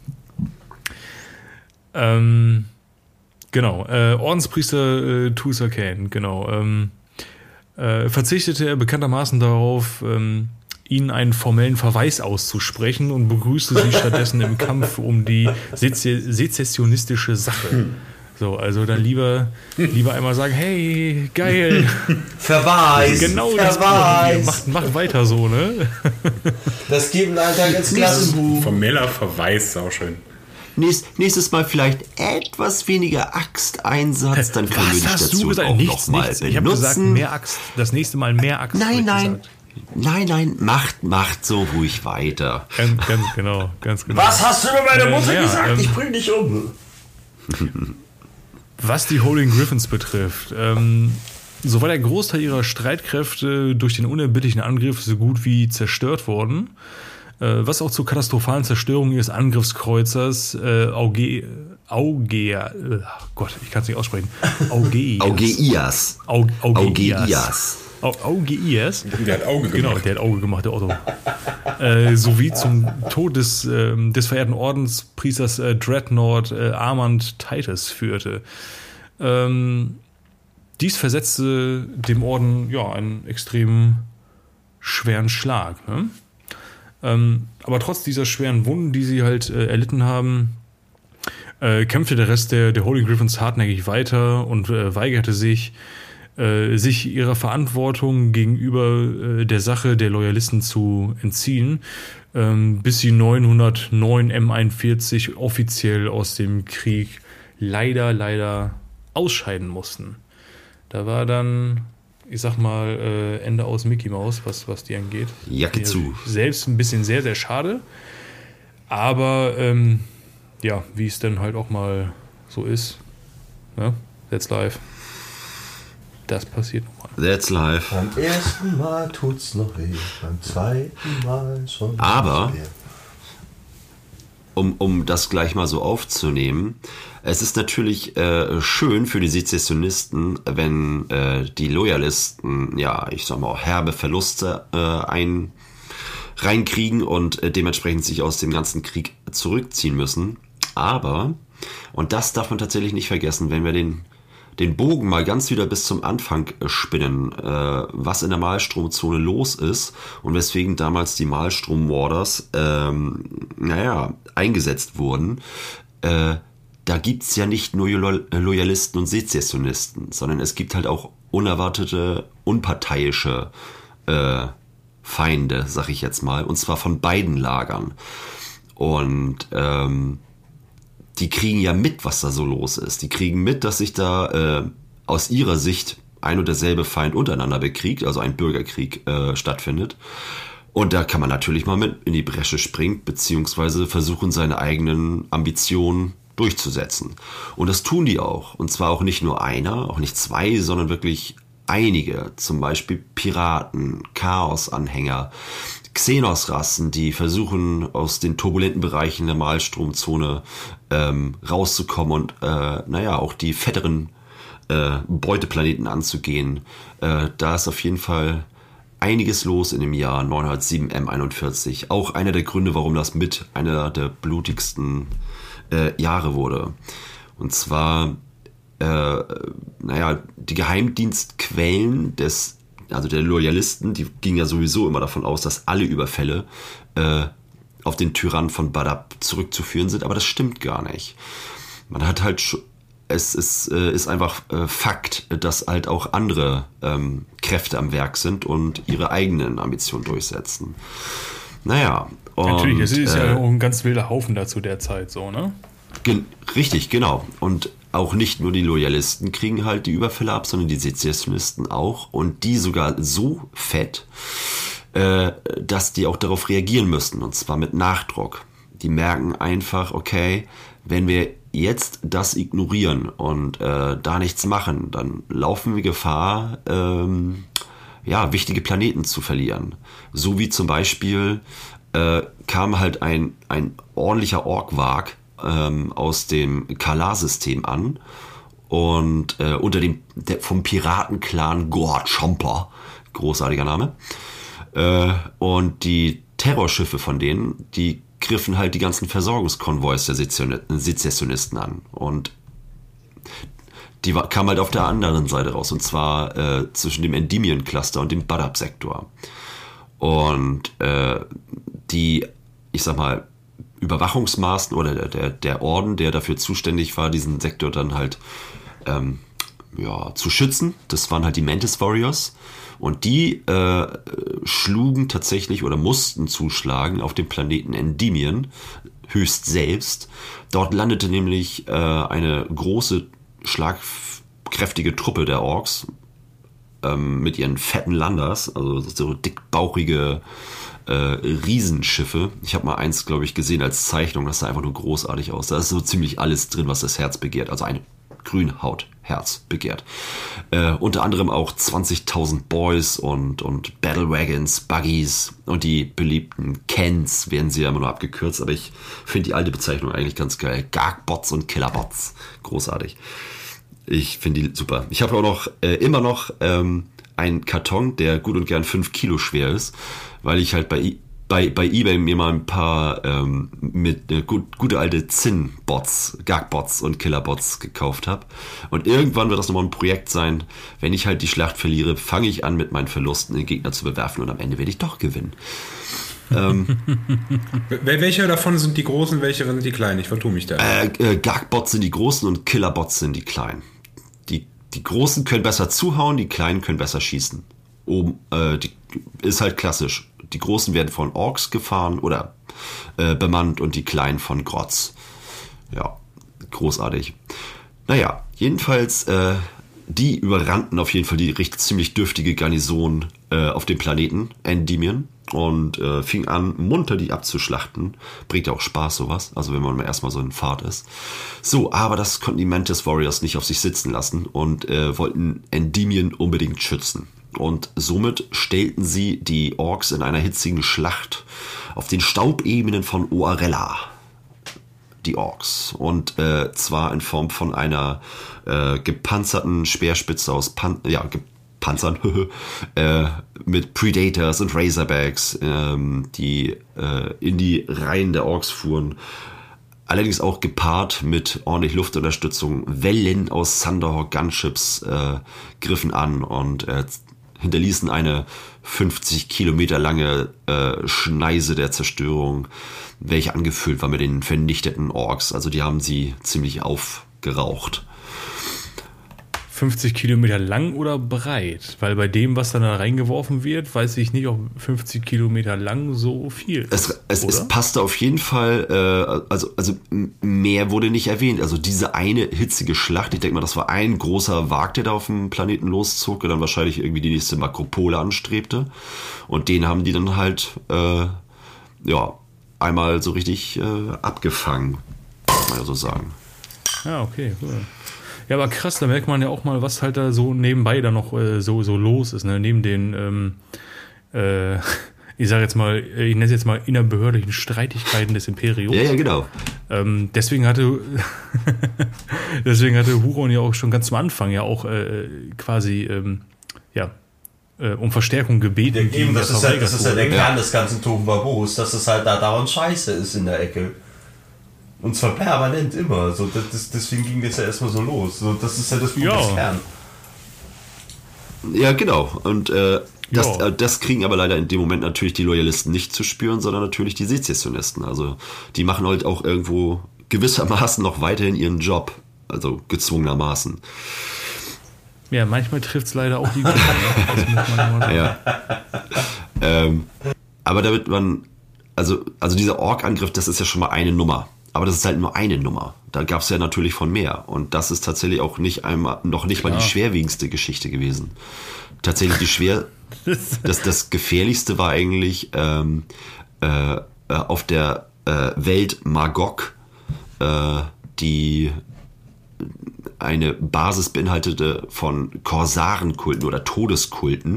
Genau, Ordenspriester Tulsa Kane, genau. Verzichtete er bekanntermaßen darauf, ihnen einen formellen Verweis auszusprechen und begrüßte sie stattdessen im Kampf um die sezessionistische Sache. So, also dann lieber einmal sagen, hey, geil. Verweis. Genau, Verweis. Das macht weiter so, ne? Das gibt einen Eintrag ins Klassenbuch. Formeller Verweis ist auch schön. Nächstes Mal vielleicht etwas weniger Axteinsatz, dann können wir die Station auch noch mal benutzen. Ich habe gesagt, mehr Axt. Das nächste Mal mehr Axt. Nein, macht so ruhig weiter. Ganz genau. Was hast du über meine Mutter gesagt? Ich bring dich um. Was die Holy Griffins betrifft, so war der Großteil ihrer Streitkräfte durch den unerbittlichen Angriff so gut wie zerstört worden, was auch zur katastrophalen Zerstörung ihres Angriffskreuzers Augeias. Gott, ich kann es nicht aussprechen. Augeias. Der hat Auge gemacht. Genau, der hat Auge gemacht, der Otto. Sowie zum Tod des verehrten Ordenspriesters Dreadnought Armand Titus führte. Dies versetzte dem Orden einen extrem schweren Schlag. Ne? Aber trotz dieser schweren Wunden, die sie halt erlitten haben, kämpfte der Rest der Holy Griffins hartnäckig weiter und weigerte sich ihrer Verantwortung gegenüber der Sache der Loyalisten zu entziehen, bis sie 909 M41 offiziell aus dem Krieg leider ausscheiden mussten. Da war dann, ich sag mal, Ende aus Mickey Mouse, was die angeht. Jacke zu. Selbst ein bisschen sehr, sehr schade. Aber ja, wie es dann halt auch mal so ist. Ne? That's life. Das passiert nochmal. That's life. Beim ersten Mal tut's noch weh, beim zweiten Mal schon. Aber, um das gleich mal so aufzunehmen, es ist natürlich schön für die Sezessionisten, wenn die Loyalisten, ja, ich sag mal, herbe Verluste reinkriegen und dementsprechend sich aus dem ganzen Krieg zurückziehen müssen. Aber, und das darf man tatsächlich nicht vergessen, wenn wir den Bogen mal ganz wieder bis zum Anfang spinnen, was in der Malstromzone los ist und weswegen damals die Malstrom-Warders eingesetzt wurden, da gibt's ja nicht nur Loyalisten und Sezessionisten, sondern es gibt halt auch unerwartete, unparteiische Feinde, sag ich jetzt mal, und zwar von beiden Lagern. Und die kriegen ja mit, was da so los ist. Die kriegen mit, dass sich da aus ihrer Sicht ein und derselbe Feind untereinander bekriegt, also ein Bürgerkrieg stattfindet. Und da kann man natürlich mal mit in die Bresche springen, beziehungsweise versuchen, seine eigenen Ambitionen durchzusetzen. Und das tun die auch. Und zwar auch nicht nur einer, auch nicht zwei, sondern wirklich einige. Zum Beispiel Piraten, Chaos-Anhänger, Xenos-Rassen, die versuchen, aus den turbulenten Bereichen der Malstromzone rauszukommen und auch die fetteren Beuteplaneten anzugehen. Da ist auf jeden Fall einiges los in dem Jahr 907 M41. Auch einer der Gründe, warum das mit einer der blutigsten Jahre wurde. Und zwar, die Geheimdienstquellen der Loyalisten, die gingen ja sowieso immer davon aus, dass alle Überfälle auf den Tyrann von Badab zurückzuführen sind, aber das stimmt gar nicht. Man hat halt, es ist einfach Fakt, dass halt auch andere Kräfte am Werk sind und ihre eigenen Ambitionen durchsetzen. Naja. Und, natürlich, es ist ja auch ein ganz wilder Haufen da zu der Zeit so, ne? Richtig, genau. Und auch nicht nur die Loyalisten kriegen halt die Überfälle ab, sondern die Sezessionisten auch. Und die sogar so fett, dass die auch darauf reagieren müssen. Und zwar mit Nachdruck. Die merken einfach, okay, wenn wir jetzt das ignorieren und da nichts machen, dann laufen wir Gefahr, wichtige Planeten zu verlieren. So wie zum Beispiel kam halt ein ordentlicher Ork-Wag aus dem Kalar-System an und unter vom Piratenclan Gorr Chomper, großartiger Name, und die Terrorschiffe von denen, die griffen halt die ganzen Versorgungskonvois der Sezessionisten an und die kam halt auf der anderen Seite raus, und zwar zwischen dem Endymion-Cluster und dem Badab-Sektor. Und die, ich sag mal, Überwachungsmaßen oder der Orden, der dafür zuständig war, diesen Sektor dann halt zu schützen, das waren halt die Mantis Warriors. Und die schlugen tatsächlich oder mussten zuschlagen auf dem Planeten Endymion, höchst selbst. Dort landete nämlich eine große, schlagkräftige Truppe der Orks mit ihren fetten Landers, also so dickbauchige Riesenschiffe. Ich habe mal eins, glaube ich, gesehen als Zeichnung, das sah einfach nur großartig aus. Da ist so ziemlich alles drin, was das Herz begehrt. Also eine Grünhaut-Herz begehrt. Unter anderem auch 20.000 Boys und Battlewagons, Buggies und die beliebten Kens werden sie ja immer nur abgekürzt, aber ich finde die alte Bezeichnung eigentlich ganz geil. Gargbots und Killerbots. Großartig. Ich finde die super. Ich habe auch noch immer noch einen Karton, der gut und gern 5 Kilo schwer ist, weil ich halt bei eBay mir mal ein paar gute alte Zinn-Bots, Gargbots und Killerbots gekauft habe. Und irgendwann wird das nochmal ein Projekt sein. Wenn ich halt die Schlacht verliere, fange ich an, mit meinen Verlusten den Gegner zu bewerfen und am Ende werde ich doch gewinnen. Welche davon sind die großen, welche sind die kleinen? Ich vertue mich da. Gargbots sind die großen und Killerbots sind die kleinen. Die großen können besser zuhauen, die kleinen können besser schießen. Ist halt klassisch. Die großen werden von Orks gefahren oder bemannt und die kleinen von Grotz. Ja, großartig. Naja, jedenfalls die überrannten auf jeden Fall die ziemlich dürftige Garnison auf dem Planeten Endymion und fing an, munter die abzuschlachten. Bringt ja auch Spaß, sowas, also wenn man erstmal so in Fahrt ist. So, aber das konnten die Mantis Warriors nicht auf sich sitzen lassen und wollten Endymion unbedingt schützen. Und somit stellten sie die Orks in einer hitzigen Schlacht auf den Staubebenen von Oarella. Die Orks. Und zwar in Form von einer gepanzerten Speerspitze aus Panzern mit Predators und Razorbacks, die in die Reihen der Orks fuhren. Allerdings auch gepaart mit ordentlich Luftunterstützung. Wellen aus Thunderhawk Gunships griffen an und hinterließen eine 50 Kilometer lange Schneise der Zerstörung, welche angefüllt war mit den vernichteten Orks. Also die haben sie ziemlich aufgeraucht. 50 Kilometer lang oder breit? Weil bei dem, was dann da reingeworfen wird, weiß ich nicht, ob 50 Kilometer lang so viel ist. Es passte auf jeden Fall, also mehr wurde nicht erwähnt. Also diese eine hitzige Schlacht, ich denke mal, das war ein großer Wag, der da auf dem Planeten loszog, der dann wahrscheinlich irgendwie die nächste Makropole anstrebte. Und den haben die dann halt, einmal so richtig abgefangen, kann man ja so sagen. Ja, okay, cool. Ja, aber krass, da merkt man ja auch mal, was halt da so nebenbei da noch so los ist, ne? Neben den, ich sage jetzt mal, ich nenne es jetzt mal innerbehördlichen Streitigkeiten des Imperiums. Ja, genau. Deswegen hatte Huron ja auch schon ganz zum Anfang ja auch quasi, um Verstärkung gebeten. Ja, eben, das ist ja der Kern des ganzen Tohuwabos, dass es halt da dauernd Scheiße ist in der Ecke. Und zwar permanent immer. So, deswegen ging das ja erstmal so los. So, das ist ja das Kern. Ja, genau. Und das kriegen aber leider in dem Moment natürlich die Loyalisten nicht zu spüren, sondern natürlich die Sezessionisten. Also die machen halt auch irgendwo gewissermaßen noch weiterhin ihren Job. Also gezwungenermaßen. Ja, manchmal trifft es leider auch die Gegner. Das muss man mal sagen. Aber damit man, also dieser Ork-Angriff, das ist ja schon mal eine Nummer. Aber das ist halt nur eine Nummer. Da gab es ja natürlich von mehr. Und das ist tatsächlich auch noch nicht mal die schwerwiegendste Geschichte gewesen. Tatsächlich das Gefährlichste war eigentlich auf der Welt Magog, die eine Basis beinhaltete von Korsarenkulten oder Todeskulten,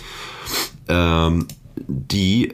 die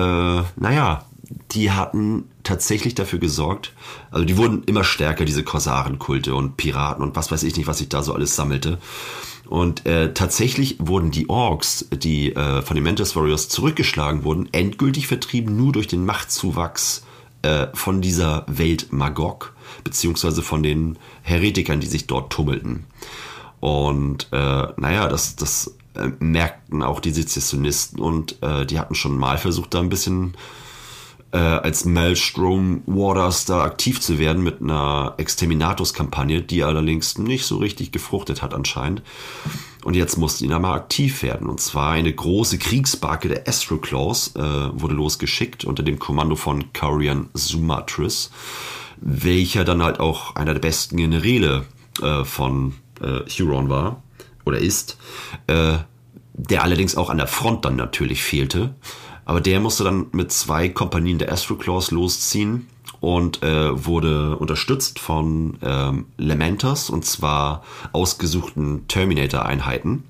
hatten tatsächlich dafür gesorgt, also die wurden immer stärker, diese Korsarenkulte und Piraten und was weiß ich nicht, was sich da so alles sammelte. Und tatsächlich wurden die Orks, die von den Mantis Warriors zurückgeschlagen wurden, endgültig vertrieben nur durch den Machtzuwachs von dieser Welt Magog, beziehungsweise von den Heretikern, die sich dort tummelten. Und das merkten auch die Sezessionisten und die hatten schon mal versucht, da ein bisschen als Maelstrom Waters da aktiv zu werden mit einer Exterminatus-Kampagne, die allerdings nicht so richtig gefruchtet hat anscheinend. Und jetzt mussten die da mal aktiv werden. Und zwar eine große Kriegsbarke der Astroclaws wurde losgeschickt unter dem Kommando von Carian Sumatris, welcher dann halt auch einer der besten Generäle von Huron war oder ist, der allerdings auch an der Front dann natürlich fehlte. Aber der musste dann mit 2 Kompanien der Astroclaws losziehen und wurde unterstützt von Lamentos, und zwar ausgesuchten Terminator-Einheiten,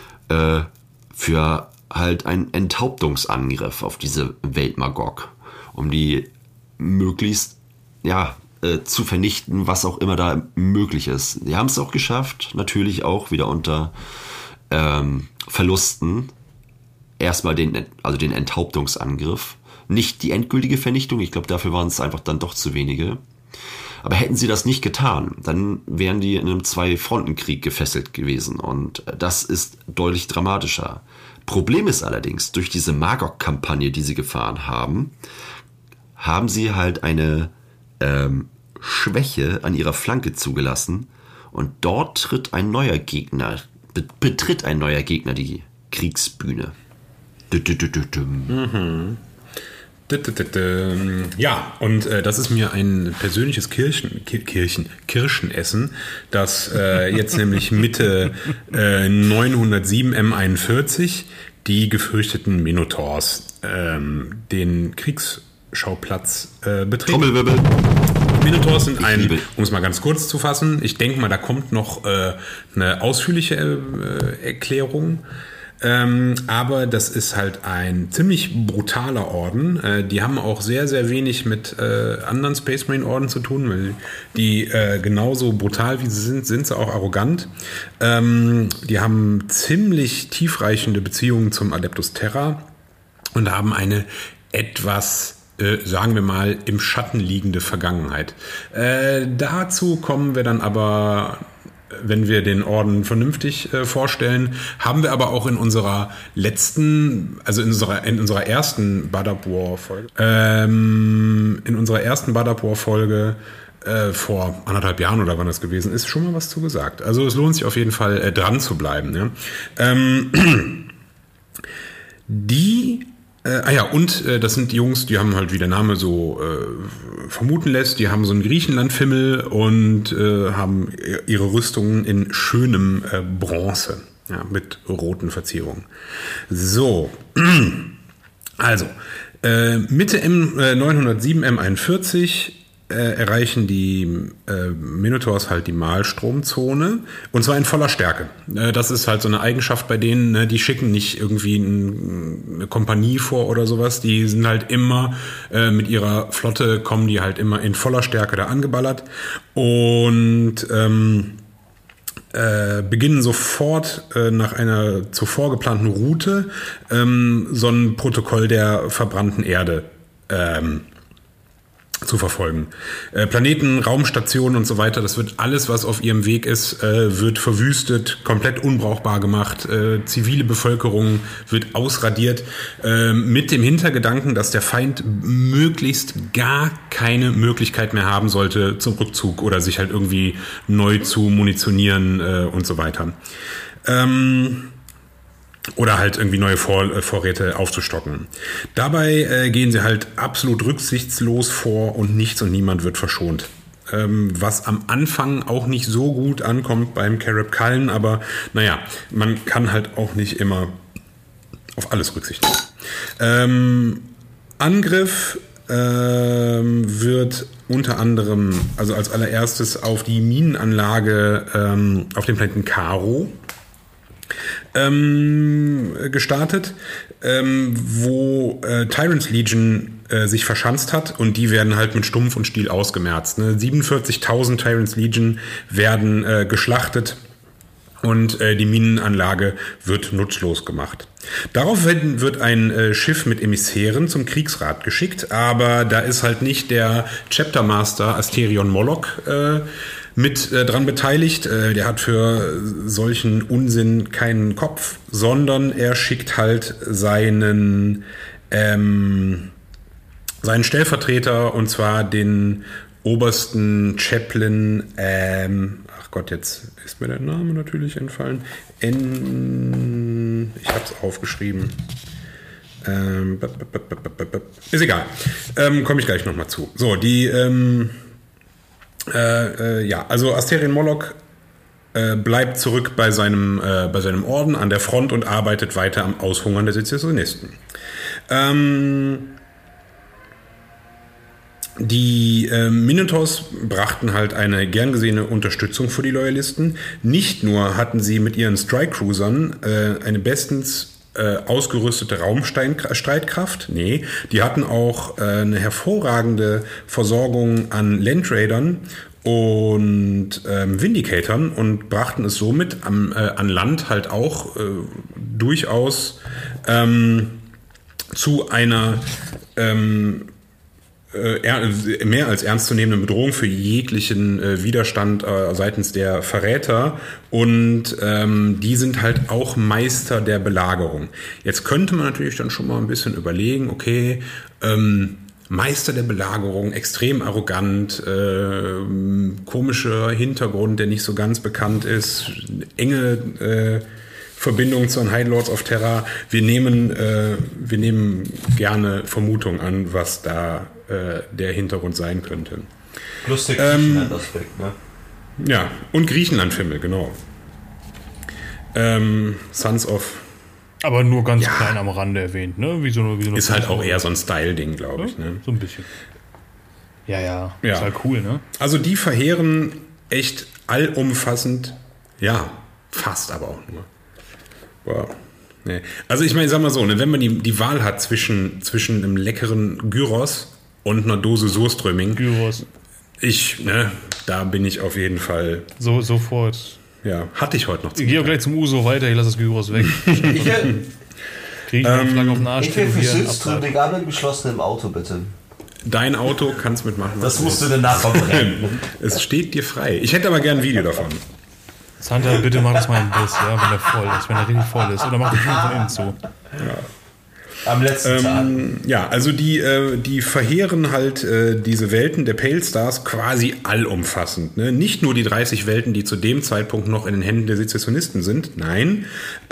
für halt einen Enthauptungsangriff auf diese Welt Magog, um die möglichst zu vernichten, was auch immer da möglich ist. Die haben es auch geschafft, natürlich auch wieder unter Verlusten. Erstmal den Enthauptungsangriff. Nicht die endgültige Vernichtung, ich glaube, dafür waren es einfach dann doch zu wenige. Aber hätten sie das nicht getan, dann wären die in einem 2-Fronten-Krieg gefesselt gewesen. Und das ist deutlich dramatischer. Problem ist allerdings, durch diese Magog-Kampagne, die sie gefahren haben, haben sie halt eine Schwäche an ihrer Flanke zugelassen. Und dort betritt ein neuer Gegner die Kriegsbühne. Ja, und das ist mir ein persönliches Kirschenessen, das jetzt nämlich Mitte 907 M41 die gefürchteten Minotaurs den Kriegsschauplatz betreten. Trommelwirbel. Minotaurs sind um es mal ganz kurz zu fassen, ich denke mal, da kommt noch eine ausführliche Erklärung. Aber das ist halt ein ziemlich brutaler Orden. Die haben auch sehr, sehr wenig mit anderen Space Marine Orden zu tun, weil die genauso brutal wie sie sind sie auch arrogant. Die haben ziemlich tiefreichende Beziehungen zum Adeptus Terra und haben eine etwas sagen wir mal, im Schatten liegende Vergangenheit. Dazu kommen wir dann aber, wenn wir den Orden vernünftig vorstellen, haben wir aber auch in unserer letzten, also in unserer ersten Badab War Folge, vor 1,5 Jahren oder wann das gewesen ist, schon mal was zu gesagt. Also es lohnt sich auf jeden Fall dran zu bleiben. Ja? Das sind die Jungs, die haben halt, wie der Name so vermuten lässt, die haben so einen Griechenland-Fimmel und haben ihre Rüstungen in schönem Bronze, ja, mit roten Verzierungen. So, also, Mitte 907 M41 erreichen die Minotaurs halt die Malstromzone und zwar in voller Stärke. Das ist halt so eine Eigenschaft bei denen, ne? Die schicken nicht irgendwie eine Kompanie vor oder sowas, die sind halt immer mit ihrer Flotte, kommen die halt immer in voller Stärke da angeballert und beginnen sofort nach einer zuvor geplanten Route so ein Protokoll der verbrannten Erde zu verfolgen. Planeten, Raumstationen und so weiter, das wird alles, was auf ihrem Weg ist, wird verwüstet, komplett unbrauchbar gemacht, zivile Bevölkerung wird ausradiert, mit dem Hintergedanken, dass der Feind möglichst gar keine Möglichkeit mehr haben sollte zum Rückzug oder sich halt irgendwie neu zu munitionieren und so weiter. Oder halt irgendwie neue Vorräte aufzustocken. Dabei gehen sie halt absolut rücksichtslos vor und nichts und niemand wird verschont. Was am Anfang auch nicht so gut ankommt beim Carib Cullen, aber naja, man kann halt auch nicht immer auf alles Rücksicht nehmen. Angriff wird unter anderem, also als allererstes auf die Minenanlage auf dem Planeten Karo gestartet, wo Tyrant's Legion sich verschanzt hat und die werden halt mit Stumpf und Stiel ausgemerzt. Ne? 47.000 Tyrant's Legion werden geschlachtet und die Minenanlage wird nutzlos gemacht. Daraufhin wird ein Schiff mit Emissären zum Kriegsrat geschickt, aber da ist halt nicht der Chapter Master Asterion Moloch mit dran beteiligt. Der hat für solchen Unsinn keinen Kopf, sondern er schickt halt seinen Stellvertreter, und zwar den obersten Chaplain, ach Gott, jetzt ist mir der Name natürlich entfallen. Ich hab's aufgeschrieben. Ist egal. Komme ich gleich nochmal zu. So, die also Asterion Moloch bleibt zurück bei seinem Orden an der Front und arbeitet weiter am Aushungern der Sezessionisten. Die Minotaurs brachten halt eine gern gesehene Unterstützung für die Loyalisten. Nicht nur hatten sie mit ihren Strike-Cruisern eine bestens ausgerüstete Raumstreitkraft, nee, die hatten auch eine hervorragende Versorgung an Landraidern und Vindicatoren und brachten es somit an Land halt auch durchaus zu einer mehr als ernstzunehmende Bedrohung für jeglichen Widerstand seitens der Verräter und die sind halt auch Meister der Belagerung. Jetzt könnte man natürlich dann schon mal ein bisschen überlegen, okay, Meister der Belagerung, extrem arrogant, komischer Hintergrund, der nicht so ganz bekannt ist, enge Verbindung zu den High Lords of Terra. Wir nehmen gerne Vermutungen an, was da der Hintergrund sein könnte. Plus der Griechenland-Aspekt, ne? Ja, und Griechenland-Filme, genau. Sons of... Aber nur ganz klein am Rande erwähnt, ne? Wie so eine ist halt auch eher so ein Style-Ding, glaube ich. Ne? So ein bisschen. Ja. Ist halt cool, ne? Also die verheeren echt allumfassend, ja, fast aber auch nur. Wow. Nee. Also ich meine, sag mal so, ne, wenn man die Wahl hat zwischen einem leckeren Gyros und einer Dose Surströmming. Gyros. Da bin ich auf jeden Fall... Sofort. Ja, hatte ich heute noch. Ich gehe auch gleich zum Uso weiter, ich lasse das Gyros weg. Griechenland-Flagge auf den Arsch. Ich will für Surströmming, aber geschlossen im Auto, bitte. Dein Auto kannst mitmachen. Das musst du danach verbrennen. Es steht dir frei. Ich hätte aber gern ein Video davon. Santa, bitte mach das mal im Bus, ja, wenn er richtig voll ist. Oder mach die Tür von innen zu. Ja. Am letzten Tag. Ja, also die verheeren halt diese Welten der Pale Stars quasi allumfassend. Ne? Nicht nur die 30 Welten, die zu dem Zeitpunkt noch in den Händen der Sezessionisten sind. Nein.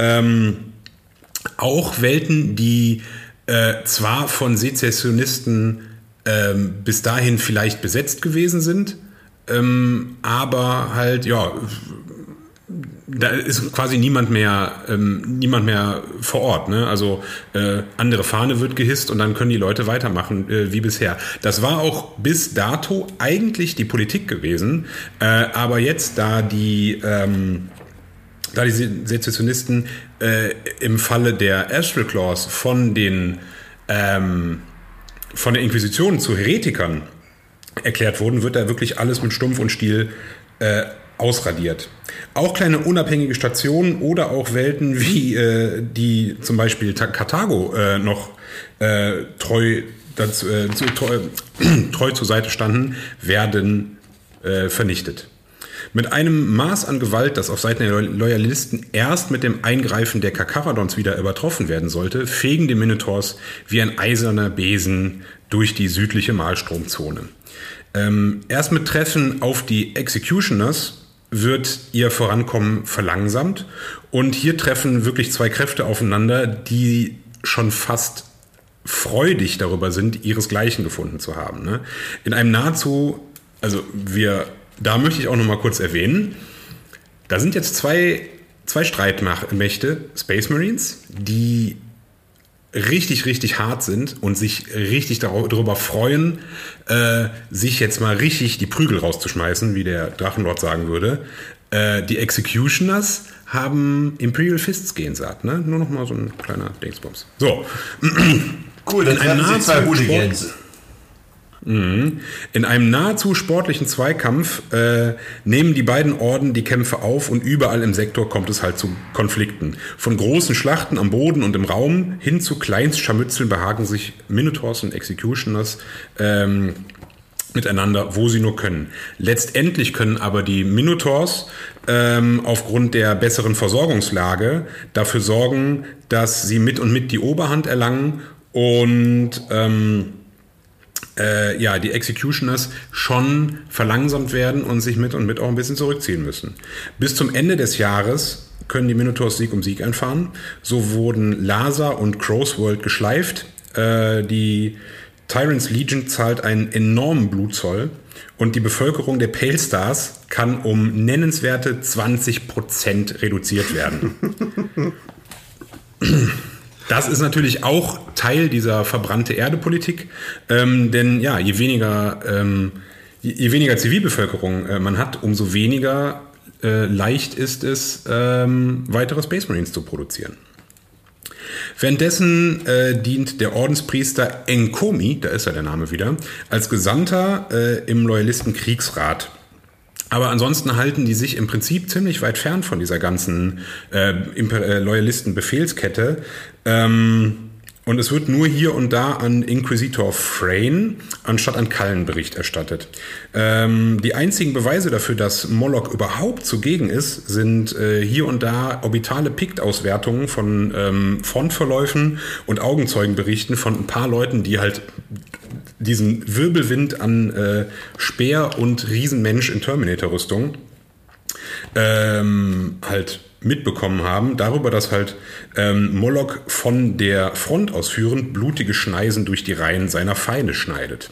Auch Welten, die zwar von Sezessionisten bis dahin vielleicht besetzt gewesen sind, aber halt, ja, da ist quasi niemand mehr vor Ort. Ne? Also andere Fahne wird gehisst und dann können die Leute weitermachen wie bisher. Das war auch bis dato eigentlich die Politik gewesen, aber jetzt, da die Sezessionisten im Falle der Astral Claws von der Inquisition zu Heretikern erklärt wurden, wird da wirklich alles mit Stumpf und Stiel ausradiert. Auch kleine unabhängige Stationen oder auch Welten wie die zum Beispiel Karthago noch treu zur Seite standen, werden vernichtet. Mit einem Maß an Gewalt, das auf Seiten der Loyalisten erst mit dem Eingreifen der Carcharodons wieder übertroffen werden sollte, fegen die Minotaurs wie ein eiserner Besen durch die südliche Malstromzone. Erst mit Treffen auf die Executioners wird ihr Vorankommen verlangsamt und hier treffen wirklich zwei Kräfte aufeinander, die schon fast freudig darüber sind, ihresgleichen gefunden zu haben. Ne? In einem da möchte ich auch noch mal kurz erwähnen, da sind jetzt zwei Streitmächte, Space Marines, die richtig, richtig hart sind und sich richtig darüber freuen, sich jetzt mal richtig die Prügel rauszuschmeißen, wie der Drachenlord sagen würde. Die Executioners haben Imperial Fists gesagt, ne? Nur noch mal so ein kleiner Dingsbums. So. Cool, dann treffen sich zwei Hooligans. In einem nahezu sportlichen Zweikampf nehmen die beiden Orden die Kämpfe auf und überall im Sektor kommt es halt zu Konflikten. Von großen Schlachten am Boden und im Raum hin zu Kleinstscharmützeln behaken sich Minotaurs und Executioners miteinander, wo sie nur können. Letztendlich können aber die Minotaurs aufgrund der besseren Versorgungslage dafür sorgen, dass sie mit die Oberhand erlangen und die Executioners schon verlangsamt werden und sich mit auch ein bisschen zurückziehen müssen. Bis zum Ende des Jahres können die Minotaurs Sieg um Sieg einfahren. So wurden Lazar und Crowsworld geschleift. Die Tyrants Legion zahlt einen enormen Blutzoll und die Bevölkerung der Pale Stars kann um nennenswerte 20% reduziert werden. Das ist natürlich auch Teil dieser verbrannte Erde-Politik, denn ja, je weniger Zivilbevölkerung man hat, umso weniger leicht ist es, weitere Space Marines zu produzieren. Währenddessen dient der Ordenspriester Enkomi, da ist ja der Name wieder, als Gesandter im Loyalisten-Kriegsrat. Aber ansonsten halten die sich im Prinzip ziemlich weit fern von dieser ganzen Loyalisten-Befehlskette. Und es wird nur hier und da an Inquisitor Frayne anstatt an Cullen Bericht erstattet. Die einzigen Beweise dafür, dass Moloch überhaupt zugegen ist, sind hier und da orbitale Pikt-Auswertungen von Frontverläufen und Augenzeugenberichten von ein paar Leuten, die halt diesen Wirbelwind an Speer und Riesenmensch in Terminator-Rüstung halt mitbekommen haben, darüber, dass halt Moloch von der Front aus führend blutige Schneisen durch die Reihen seiner Feinde schneidet.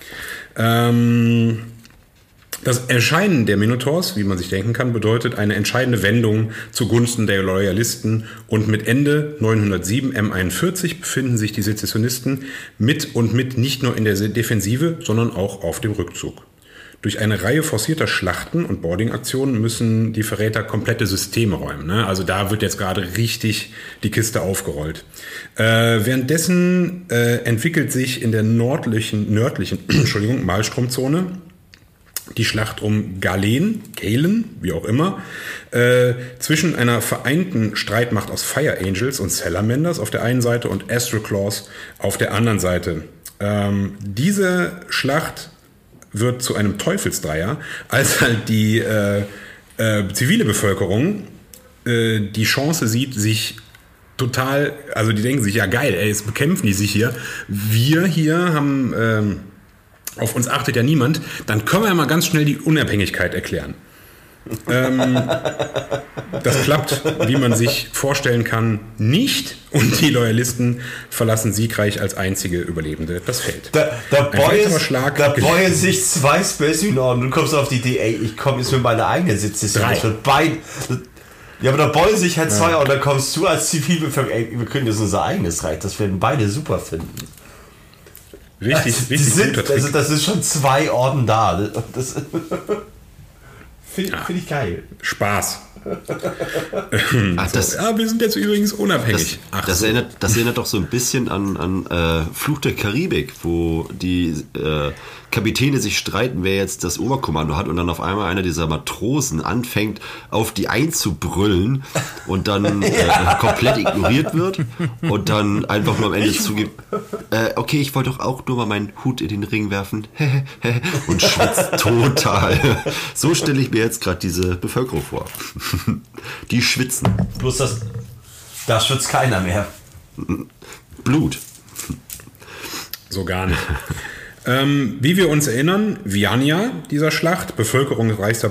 Das Erscheinen der Minotaurs, wie man sich denken kann, bedeutet eine entscheidende Wendung zugunsten der Loyalisten und mit Ende 907 M41 befinden sich die Sezessionisten mit nicht nur in der Defensive, sondern auch auf dem Rückzug. Durch eine Reihe forcierter Schlachten und Boarding-Aktionen müssen die Verräter komplette Systeme räumen. Ne? Also da wird jetzt gerade richtig die Kiste aufgerollt. Währenddessen entwickelt sich in der nördlichen Malstromzone die Schlacht um Galen, wie auch immer, zwischen einer vereinten Streitmacht aus Fire Angels und Salamanders auf der einen Seite und Astroclaws auf der anderen Seite. Diese Schlacht wird zu einem Teufelsdreier, als halt die zivile Bevölkerung die Chance sieht, sich total, also die denken sich, ja geil, jetzt bekämpfen die sich hier. Wir hier haben, auf uns achtet ja niemand, dann können wir ja mal ganz schnell die Unabhängigkeit erklären. Das klappt, wie man sich vorstellen kann, nicht und die Loyalisten verlassen siegreich als einzige Überlebende das Feld. Da beugen sich 2 Space Marines und du kommst auf die Idee, ey, ich komme jetzt mit meiner eigenen Sitze. Ja, aber da beugen sich halt 2 und dann kommst du als Zivilbevölkerung, ey, wir können jetzt unser eigenes Reich, das werden beide super finden. Richtig guter Trick. Also das ist schon 2 Orden da. Das Finde ich geil. Spaß. Wir sind jetzt übrigens unabhängig. Das erinnert doch so ein bisschen an Fluch der Karibik, wo die Kapitäne sich streiten, wer jetzt das Oberkommando hat und dann auf einmal einer dieser Matrosen anfängt, auf die einzubrüllen und dann komplett ignoriert wird und dann einfach nur am Ende zugibt, okay, ich wollte doch auch nur mal meinen Hut in den Ring werfen und schwitzt total. So stelle ich mir jetzt gerade diese Bevölkerung vor. Die schwitzen. Bloß da schwitzt keiner mehr. Blut. So gar nicht. Wie wir uns erinnern, Viania dieser Schlacht, bevölkerungsreichster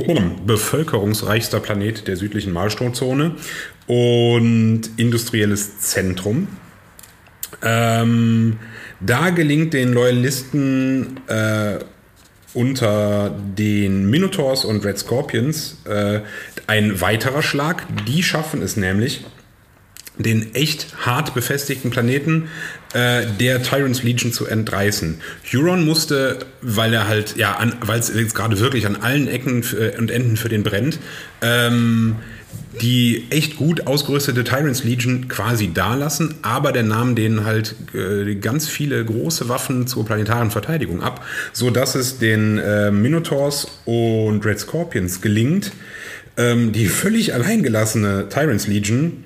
Planet der südlichen Malstromzone und industrielles Zentrum. Da gelingt den Loyalisten unter den Minotaurs und Red Scorpions ein weiterer Schlag. Die schaffen es nämlich, den echt hart befestigten Planeten der Tyrant's Legion zu entreißen. Huron musste, weil es jetzt gerade wirklich an allen Ecken und Enden für den brennt, die echt gut ausgerüstete Tyrant's Legion quasi dalassen, aber der nahm denen halt ganz viele große Waffen zur planetaren Verteidigung ab, sodass es den Minotaurs und Red Scorpions gelingt, die völlig alleingelassene Tyrant's Legion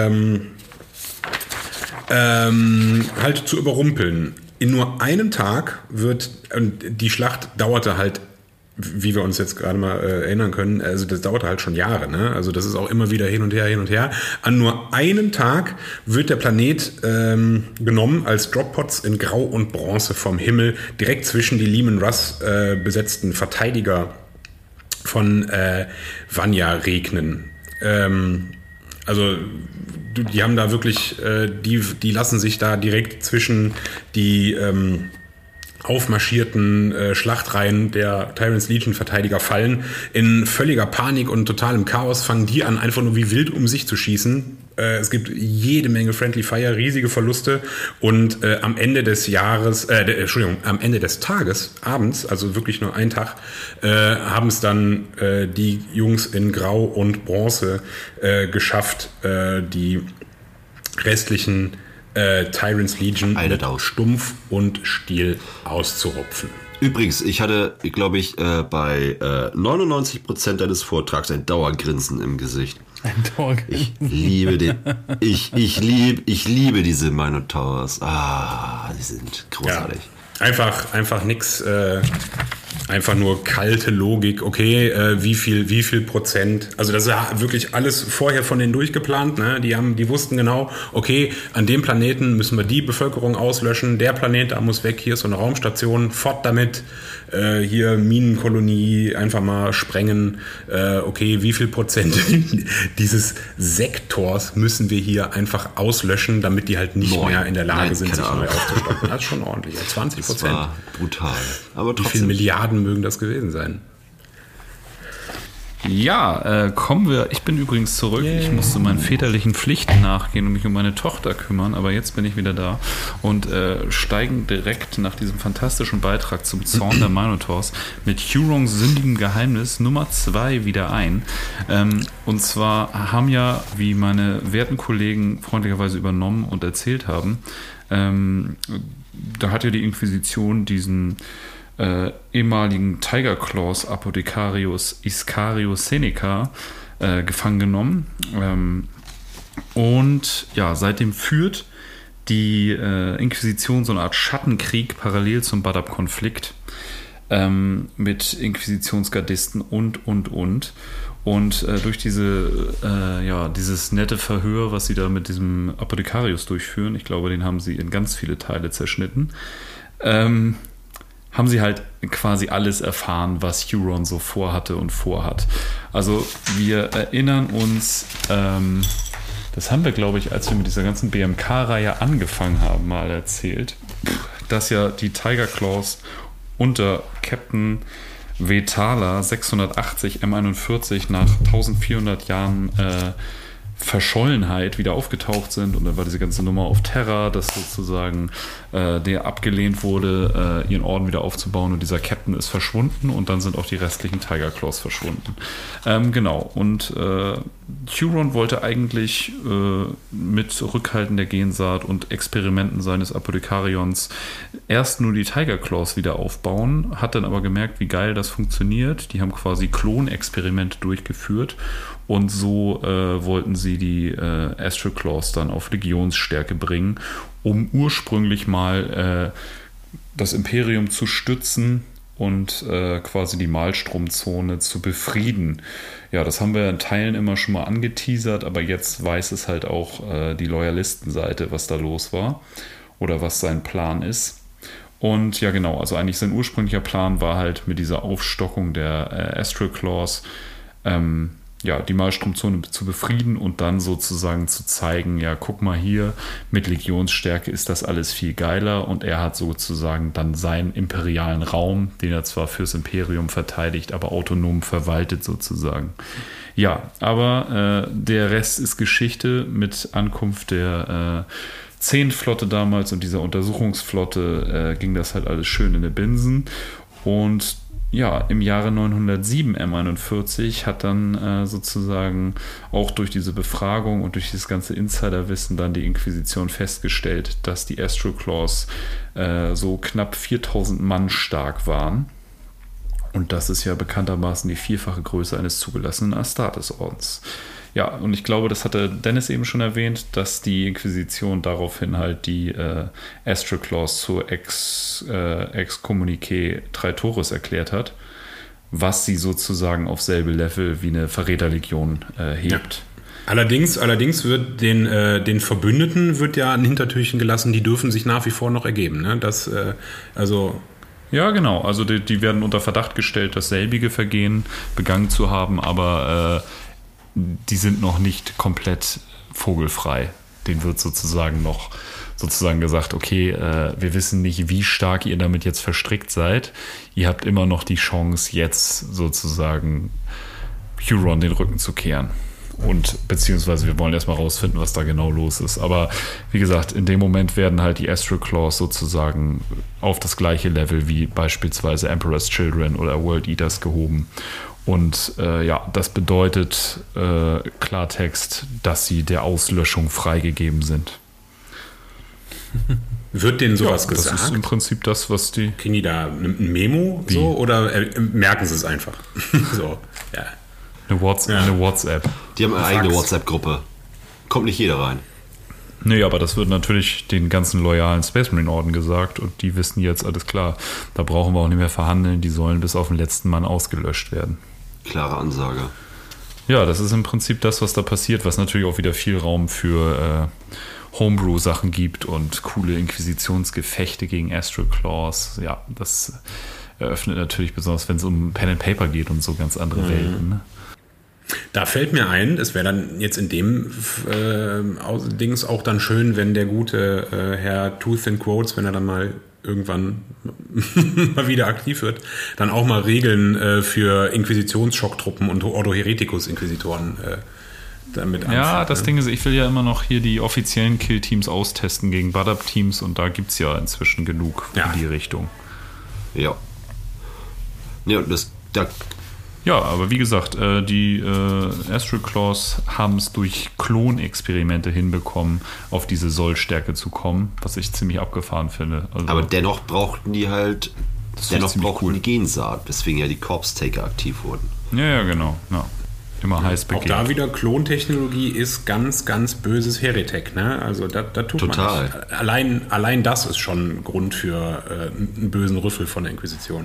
halt zu überrumpeln. In nur einem Tag und die Schlacht dauerte halt, wie wir uns jetzt gerade mal erinnern können, also das dauerte halt schon Jahre, ne? Also das ist auch immer wieder hin und her. An nur einem Tag wird der Planet genommen als Droppots in Grau und Bronze vom Himmel, direkt zwischen die Leman Russ besetzten Verteidiger von Vanya regnen. Also die haben da wirklich, die lassen sich da direkt zwischen die aufmarschierten Schlachtreihen der Tyrant's Legion Verteidiger fallen. In völliger Panik und totalem Chaos fangen die an, einfach nur wie wild um sich zu schießen. Es gibt jede Menge Friendly Fire, riesige Verluste und am Ende des Tages, abends, also wirklich nur einen Tag, haben es dann die Jungs in Grau und Bronze geschafft, die restlichen Tyrant's Legion mit Stumpf und Stiel auszurupfen. Übrigens, ich hatte, glaube ich, bei 99% deines Vortrags ein Dauergrinsen im Gesicht. Ein Dauergrinsen. Ich liebe den. Ich liebe diese Minotaurs. Die sind großartig. Ja, einfach nix einfach nur kalte Logik. Okay, wie viel Prozent? Also das ist ja wirklich alles vorher von denen durchgeplant. Ne? Die wussten genau, okay, an dem Planeten müssen wir die Bevölkerung auslöschen. Der Planet da muss weg. Hier ist so eine Raumstation. Fort damit. Hier Minenkolonie einfach mal sprengen. Okay, wie viel Prozent dieses Sektors müssen wir hier einfach auslöschen, damit die halt nicht mehr in der Lage sind, sich neu aufzustocken. Das ist schon ordentlich. 20%. Das war brutal. Aber trotzdem. Wie viele Milliarden mögen das gewesen sein? Ja, kommen wir. Ich bin übrigens zurück. Ich musste meinen väterlichen Pflichten nachgehen und mich um meine Tochter kümmern, aber jetzt bin ich wieder da und steigen direkt nach diesem fantastischen Beitrag zum Zorn der Minotaurs mit Hurons sündigem Geheimnis Nummer 2 wieder ein. Und zwar haben ja, wie meine werten Kollegen freundlicherweise übernommen und erzählt haben, da hat ja die Inquisition diesen ehemaligen Tiger Claws Apothecarius Iscarius Seneca gefangen genommen. Und ja, seitdem führt die Inquisition so eine Art Schattenkrieg parallel zum Badab-Konflikt mit Inquisitionsgardisten und. Und durch dieses nette Verhör, was sie da mit diesem Apothecarius durchführen, ich glaube, den haben sie in ganz viele Teile zerschnitten, haben sie halt quasi alles erfahren, was Huron so vorhatte und vorhat. Also wir erinnern uns, das haben wir, glaube ich, als wir mit dieser ganzen BMK-Reihe angefangen haben, mal erzählt, dass ja die Tiger Claws unter Captain Vetala 680 M41 nach 1400 Jahren Verschollenheit wieder aufgetaucht sind, und dann war diese ganze Nummer auf Terra, dass sozusagen der abgelehnt wurde, ihren Orden wieder aufzubauen, und dieser Captain ist verschwunden, und dann sind auch die restlichen Tiger Claws verschwunden. Genau, und Huron wollte eigentlich mit Rückhalten der Gensaat und Experimenten seines Apothekarions erst nur die Tiger Claws wieder aufbauen, hat dann aber gemerkt, wie geil das funktioniert. Die haben quasi Klonexperimente durchgeführt, und so wollten sie die Astral Claws dann auf Legionsstärke bringen, um ursprünglich mal das Imperium zu stützen und quasi die Malstromzone zu befrieden. Ja, das haben wir in Teilen immer schon mal angeteasert, aber jetzt weiß es halt auch die Loyalistenseite, was da los war oder was sein Plan ist. Und ja, genau, also eigentlich sein ursprünglicher Plan war halt mit dieser Aufstockung der Astral Claws die Malstromzone zu befrieden und dann sozusagen zu zeigen, ja, guck mal hier, mit Legionsstärke ist das alles viel geiler, und er hat sozusagen dann seinen imperialen Raum, den er zwar fürs Imperium verteidigt, aber autonom verwaltet sozusagen. Ja, aber der Rest ist Geschichte. Mit Ankunft der 10. Flotte damals und dieser Untersuchungsflotte ging das halt alles schön in die Binsen, und ja, im Jahre 907 M41 hat dann sozusagen auch durch diese Befragung und durch dieses ganze Insiderwissen dann die Inquisition festgestellt, dass die Astral Claws so knapp 4000 Mann stark waren. Und das ist ja bekanntermaßen die 4-fache Größe eines zugelassenen Astartes-Ordens. Ja, und ich glaube, das hatte Dennis eben schon erwähnt, dass die Inquisition daraufhin halt die Astral Claws zur Excommunique Traitoris erklärt hat, was sie sozusagen auf selbe Level wie eine Verräterlegion hebt. Ja. Allerdings wird den Verbündeten wird ja ein Hintertürchen gelassen, die dürfen sich nach wie vor noch ergeben. Ne? Ja, genau. Also die werden unter Verdacht gestellt, das selbige Vergehen begangen zu haben, aber die sind noch nicht komplett vogelfrei. Denen wird sozusagen gesagt, okay, wir wissen nicht, wie stark ihr damit jetzt verstrickt seid. Ihr habt immer noch die Chance, jetzt sozusagen Huron den Rücken zu kehren. Und beziehungsweise wir wollen erstmal rausfinden, was da genau los ist. Aber wie gesagt, in dem Moment werden halt die Astral Claws sozusagen auf das gleiche Level wie beispielsweise Emperor's Children oder World Eaters gehoben. Und das bedeutet Klartext, dass sie der Auslöschung freigegeben sind. Wird denen sowas gesagt? Das ist im Prinzip das, was die... Kriegen die da ein Memo so, oder merken sie es einfach? So, ja. Eine WhatsApp. Die haben eine eigene WhatsApp-Gruppe. Kommt nicht jeder rein. Nee, aber das wird natürlich den ganzen loyalen Space Marine Orden gesagt und die wissen jetzt, alles klar, da brauchen wir auch nicht mehr verhandeln, die sollen bis auf den letzten Mann ausgelöscht werden. Klare Ansage. Ja, das ist im Prinzip das, was da passiert, was natürlich auch wieder viel Raum für Homebrew-Sachen gibt und coole Inquisitionsgefechte gegen Astral Claws. Ja, das eröffnet natürlich, besonders wenn es um Pen and Paper geht und so, ganz andere Welten. Ne? Da fällt mir ein, es wäre dann jetzt in dem Dings auch dann schön, wenn der gute Herr Tooth and Quotes, wenn er dann mal irgendwann mal wieder aktiv wird, dann auch mal Regeln für Inquisitionssschocktruppen und Ordo Hereticus Inquisitoren damit anführt. Ja, das Ding ist, ich will ja immer noch hier die offiziellen Kill-Teams austesten gegen Bad-Up-Teams und da gibt es ja inzwischen genug in die Richtung. Ja. Ja, ja, aber wie gesagt, die Astral Claws haben es durch Klonexperimente hinbekommen, auf diese Sollstärke zu kommen, was ich ziemlich abgefahren finde. Also, aber dennoch brauchten die halt, cool. die Gensaat, weswegen ja die Corpse-Taker aktiv wurden. Ja, genau. Ja. Immer heiß begehrt. Auch da wieder Klontechnologie ist ganz, ganz böses Heretek, ne? Also da tut Total. man nicht. Allein das ist schon Grund für einen bösen Rüffel von der Inquisition.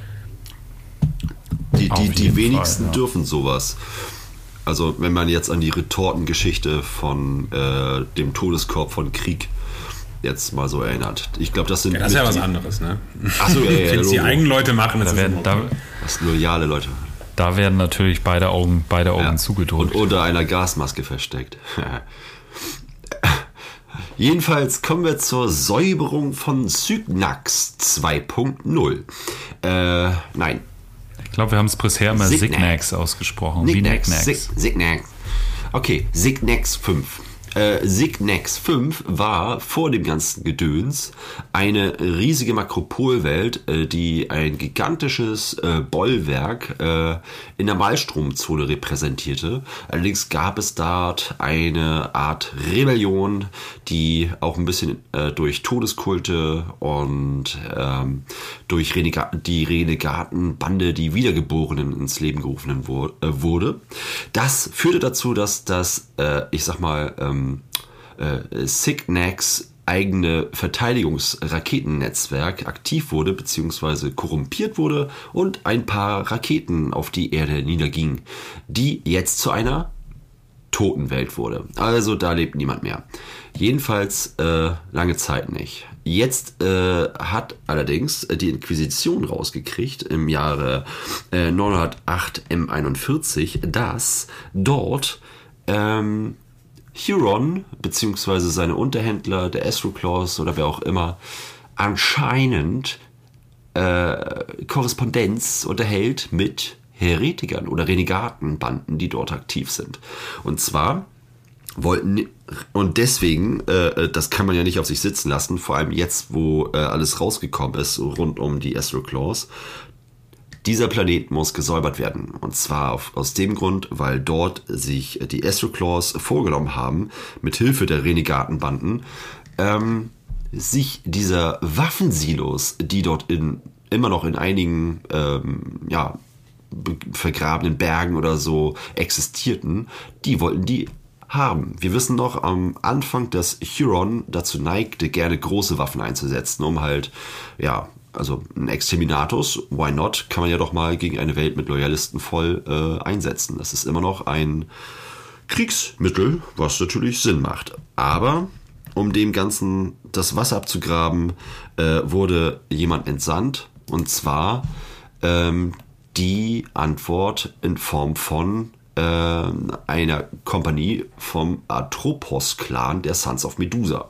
Die wenigsten Fall, ja. dürfen sowas. Also wenn man jetzt an die Retortengeschichte von dem Todeskorb von Krieg jetzt mal so erinnert. Ich glaube, das sind... Ja, das ist ja was anderes, ne? Achso, ja. Wenn es die eigenen Leute machen, das ist loyale Leute. Da werden natürlich beide Augen zugedrückt. Und unter einer Gasmaske versteckt. Jedenfalls kommen wir zur Säuberung von Cygnax 2.0. Nein. Ich glaube, wir haben es bisher immer Signax ausgesprochen. Signax. Okay, Signax 5. Signax 5 war vor dem ganzen Gedöns eine riesige Makropolwelt, die ein gigantisches Bollwerk in der Malstromzone repräsentierte. Allerdings gab es dort eine Art Rebellion, die auch ein bisschen durch Todeskulte und durch die Renegatenbande, die Wiedergeborenen ins Leben gerufen wurde. Das führte dazu, dass das, Cygnax eigene Verteidigungsraketennetzwerk aktiv wurde bzw. korrumpiert wurde und ein paar Raketen auf die Erde niedergingen, die jetzt zu einer Totenwelt wurde. Also da lebt niemand mehr. Jedenfalls lange Zeit nicht. Jetzt hat allerdings die Inquisition rausgekriegt im Jahre 908 M41, dass dort Huron bzw. seine Unterhändler, der Astral Claws oder wer auch immer, anscheinend Korrespondenz unterhält mit Heretikern oder Renegatenbanden, die dort aktiv sind. Und zwar deswegen, das kann man ja nicht auf sich sitzen lassen, vor allem jetzt, wo alles rausgekommen ist rund um die Astral Claws. Dieser Planet muss gesäubert werden. Und zwar aus dem Grund, weil dort sich die Astral Claws vorgenommen haben, mit Hilfe der Renegatenbanden, sich dieser Waffensilos, die dort immer noch in einigen vergrabenen Bergen oder so existierten, die wollten die haben. Wir wissen noch am Anfang, dass Huron dazu neigte, gerne große Waffen einzusetzen, um halt, also ein Exterminatus, why not, kann man ja doch mal gegen eine Welt mit Loyalisten voll einsetzen. Das ist immer noch ein Kriegsmittel, was natürlich Sinn macht. Aber um dem Ganzen das Wasser abzugraben, wurde jemand entsandt, und zwar die Antwort in Form von einer Kompanie vom Atropos-Clan der Sons of Medusa.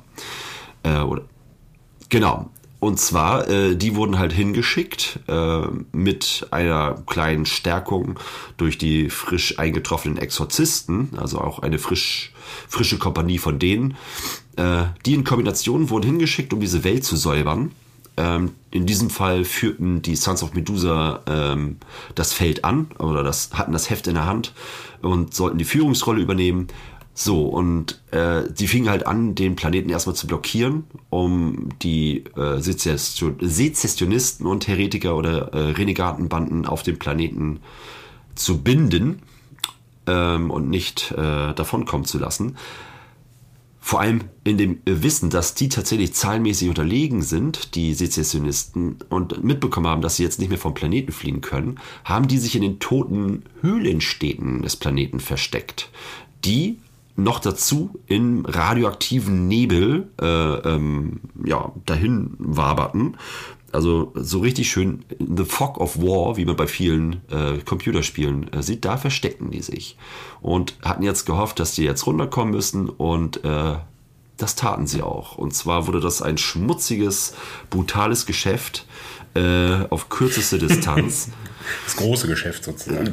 Genau. Und zwar, die wurden halt hingeschickt mit einer kleinen Stärkung durch die frisch eingetroffenen Exorzisten, also auch eine frische Kompanie von denen. Die in Kombination wurden hingeschickt, um diese Welt zu säubern. In diesem Fall führten die Sons of Medusa das Feld an, oder hatten das Heft in der Hand und sollten die Führungsrolle übernehmen. So, und die fingen halt an, den Planeten erstmal zu blockieren, um die Sezessionisten und Heretiker oder Renegatenbanden auf dem Planeten zu binden und nicht davonkommen zu lassen. Vor allem in dem Wissen, dass die tatsächlich zahlenmäßig unterlegen sind, die Sezessionisten, und mitbekommen haben, dass sie jetzt nicht mehr vom Planeten fliehen können, haben die sich in den toten Höhlenstädten des Planeten versteckt, die noch dazu in radioaktiven Nebel dahin waberten. Also so richtig schön The Fog of War, wie man bei vielen Computerspielen sieht, da versteckten die sich. Und hatten jetzt gehofft, dass die jetzt runterkommen müssen, und das taten sie auch. Und zwar wurde das ein schmutziges, brutales Geschäft auf kürzeste Distanz. Das große Geschäft sozusagen.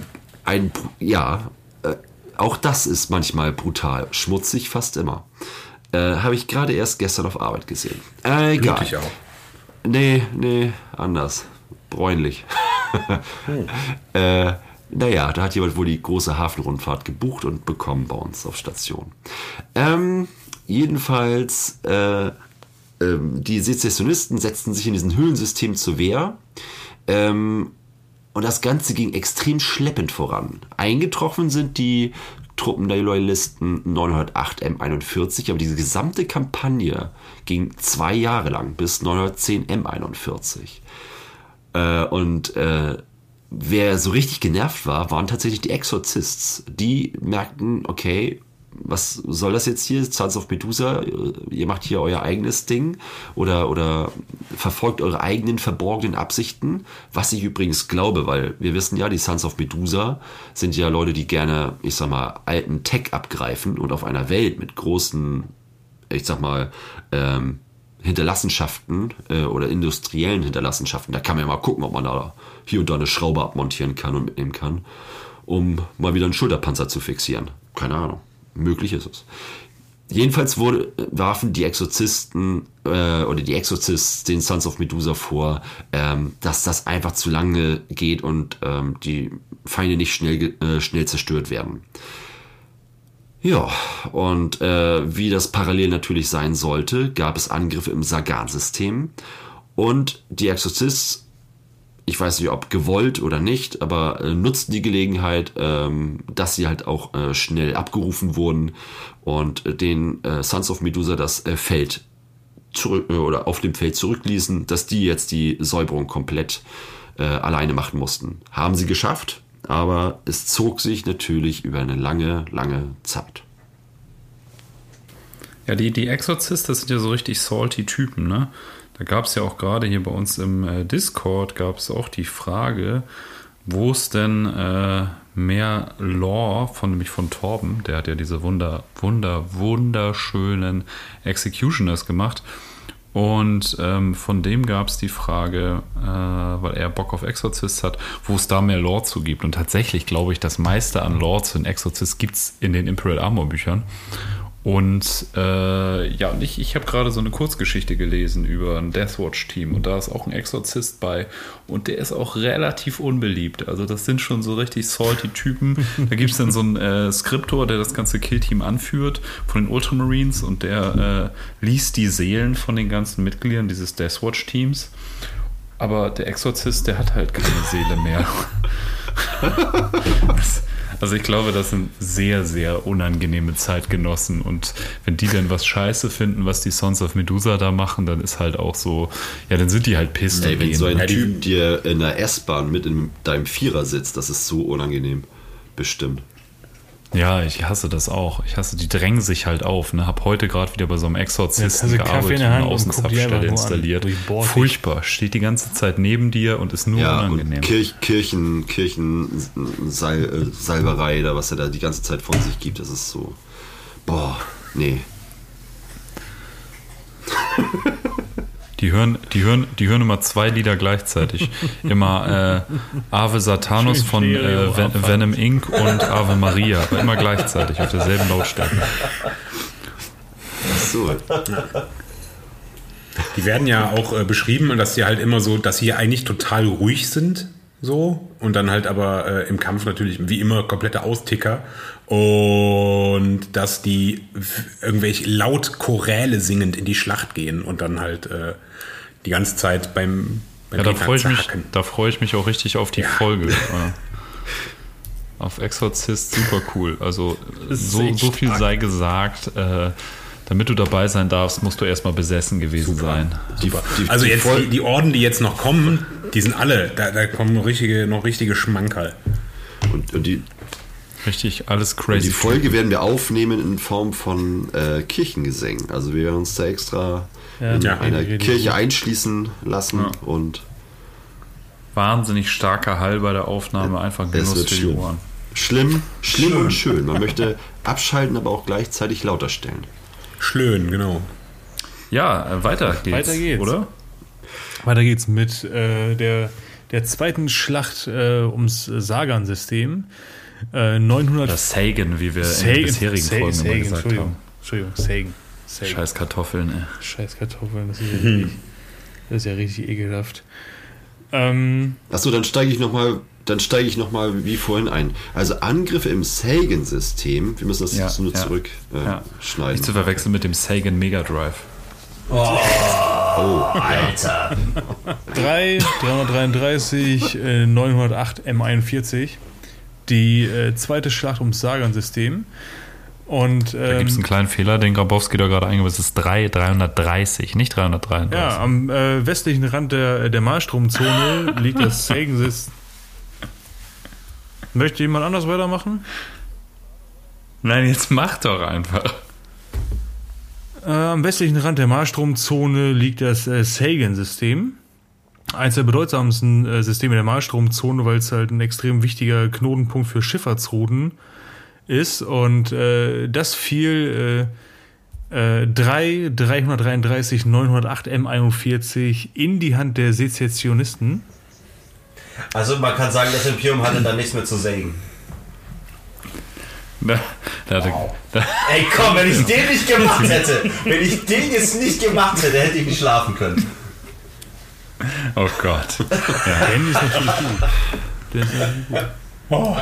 Auch das ist manchmal brutal. Schmutzig fast immer. Habe ich gerade erst gestern auf Arbeit gesehen. Egal. Blutig auch. Nee, anders. Bräunlich. Da hat jemand wohl die große Hafenrundfahrt gebucht und bekommen bei uns auf Station. Jedenfalls, die Sezessionisten setzten sich in diesen Höhlensystem zur Wehr. Und das Ganze ging extrem schleppend voran. Eingetroffen sind die Truppen der Loyalisten 908 M41, aber diese gesamte Kampagne ging 2 Jahre lang, bis 910 M41. Wer so richtig genervt war, waren tatsächlich die Exorcists. Die merkten, okay, was soll das jetzt hier? Sons of Medusa, ihr macht hier euer eigenes Ding oder verfolgt eure eigenen verborgenen Absichten, was ich übrigens glaube, weil wir wissen ja, die Sons of Medusa sind ja Leute, die gerne, ich sag mal, alten Tech abgreifen und auf einer Welt mit großen, ich sag mal, Hinterlassenschaften oder industriellen Hinterlassenschaften, da kann man ja mal gucken, ob man da hier und da eine Schraube abmontieren kann und mitnehmen kann, um mal wieder einen Schulterpanzer zu fixieren. Keine Ahnung. Möglich ist es. Jedenfalls warfen die Exorzisten oder die Exorcists den Sons of Medusa vor, dass das einfach zu lange geht und die Feinde nicht schnell zerstört werden. Ja, und wie das parallel natürlich sein sollte, gab es Angriffe im Sagan-System, und die Exorcists, ich weiß nicht, ob gewollt oder nicht, aber nutzten die Gelegenheit, dass sie halt auch schnell abgerufen wurden und den Sons of Medusa das Feld zurück oder auf dem Feld zurückließen, dass die jetzt die Säuberung komplett alleine machen mussten. Haben sie geschafft, aber es zog sich natürlich über eine lange, lange Zeit. Ja, die Exorcisten, das sind ja so richtig salty Typen, ne? Da gab es ja auch gerade hier bei uns im Discord gab es auch die Frage, wo es denn mehr Lore nämlich von Torben, der hat ja diese wunderschönen Executioners gemacht, und von dem gab es die Frage, weil er Bock auf Exorcist hat, wo es da mehr Lore zu gibt. Und tatsächlich glaube ich, das meiste an Lore zu den Exorcist gibt es in den Imperial Armor Büchern. Und ich habe gerade so eine Kurzgeschichte gelesen über ein Deathwatch-Team, und da ist auch ein Exorzist bei, und der ist auch relativ unbeliebt. Also das sind schon so richtig salty Typen. Da gibt es dann so einen Skriptor, der das ganze Killteam anführt von den Ultramarines, und der liest die Seelen von den ganzen Mitgliedern dieses Deathwatch-Teams. Aber der Exorzist, der hat halt keine Seele mehr. Also ich glaube, das sind sehr, sehr unangenehme Zeitgenossen, und wenn die denn was scheiße finden, was die Sons of Medusa da machen, dann ist halt auch so, ja, dann sind die halt pisst. Ey, wenn so ein Typ dir in der S-Bahn mit in deinem Vierer sitzt, das ist so unangenehm. Bestimmt. Ja, ich hasse das auch. Die drängen sich halt auf. Ne? Hab heute gerade wieder bei so einem Exorzisten gearbeitet und eine Außenstabstelle installiert. Furchtbar. Steht die ganze Zeit neben dir und ist nur unangenehm. Und Kirchensalberei oder was er da die ganze Zeit von sich gibt, das ist so. Boah, nee. Die hören immer 2 Lieder gleichzeitig. Immer Ave Satanus von Venom Inc. und Ave Maria. Aber immer gleichzeitig auf derselben Lautstärke. Ach so. Die werden ja auch beschrieben, dass sie halt immer so, dass sie eigentlich total ruhig sind. So, und dann halt aber im Kampf natürlich wie immer komplette Austicker, und dass die irgendwelche laut Choräle singend in die Schlacht gehen und dann halt die ganze Zeit beim da freue ich mich auch richtig auf die Folge. Auf Exorzist, super cool. Also so viel sei gesagt, Damit du dabei sein darfst, musst du erstmal besessen gewesen sein. Also jetzt die Orden, die jetzt noch kommen, die sind alle, da kommen noch richtige Schmankerl. Und die Richtig, alles crazy. Die Folge werden wir aufnehmen in Form von Kirchengesängen. Also wir werden uns da extra in einer Kirche einschließen lassen und wahnsinnig starker Hall bei der Aufnahme, einfach Genuss für die Ohren. Schlimm und schön. Man möchte abschalten, aber auch gleichzeitig lauter stellen. Schön, genau. Ja, weiter geht's, oder? Weiter geht's mit der zweiten Schlacht ums Sagan-System. 900 oder Sagan, wie wir in den bisherigen Folgen immer gesagt haben. Entschuldigung, Sagan. Scheiß Kartoffeln, ey. Scheiß Kartoffeln, das ist ja richtig ekelhaft. Achso, dann steige ich nochmal wie vorhin ein. Also Angriffe im Sagan-System, wir müssen das jetzt nur zurückschneiden. Nicht zu verwechseln mit dem Sagan Mega Drive. Oh, Alter. 333, 908 M41. Die zweite Schlacht ums Sagan-System. Und, da gibt es einen kleinen Fehler, den Grabowski da gerade eingewiesen hat. Es ist 330, nicht 333. Ja, am westlichen Rand der Malstromzone liegt das Sagan-System. Möchte jemand anders weitermachen? Nein, jetzt mach doch einfach. Am westlichen Rand der Malstromzone liegt das Sagan-System. Eines der bedeutsamsten Systeme der Malstromzone, weil es halt ein extrem wichtiger Knotenpunkt für Schifffahrtsrouten ist. Und das fiel 333 908 M41 in die Hand der Sezessionisten. Also man kann sagen, das Imperium hatte da nichts mehr zu sagen. Ey komm, wenn ich den nicht gemacht hätte, wenn ich den jetzt nicht gemacht hätte, hätte ich nicht schlafen können. Oh Gott. Ja, Danny ist natürlich gut. Der ist natürlich gut. Oh.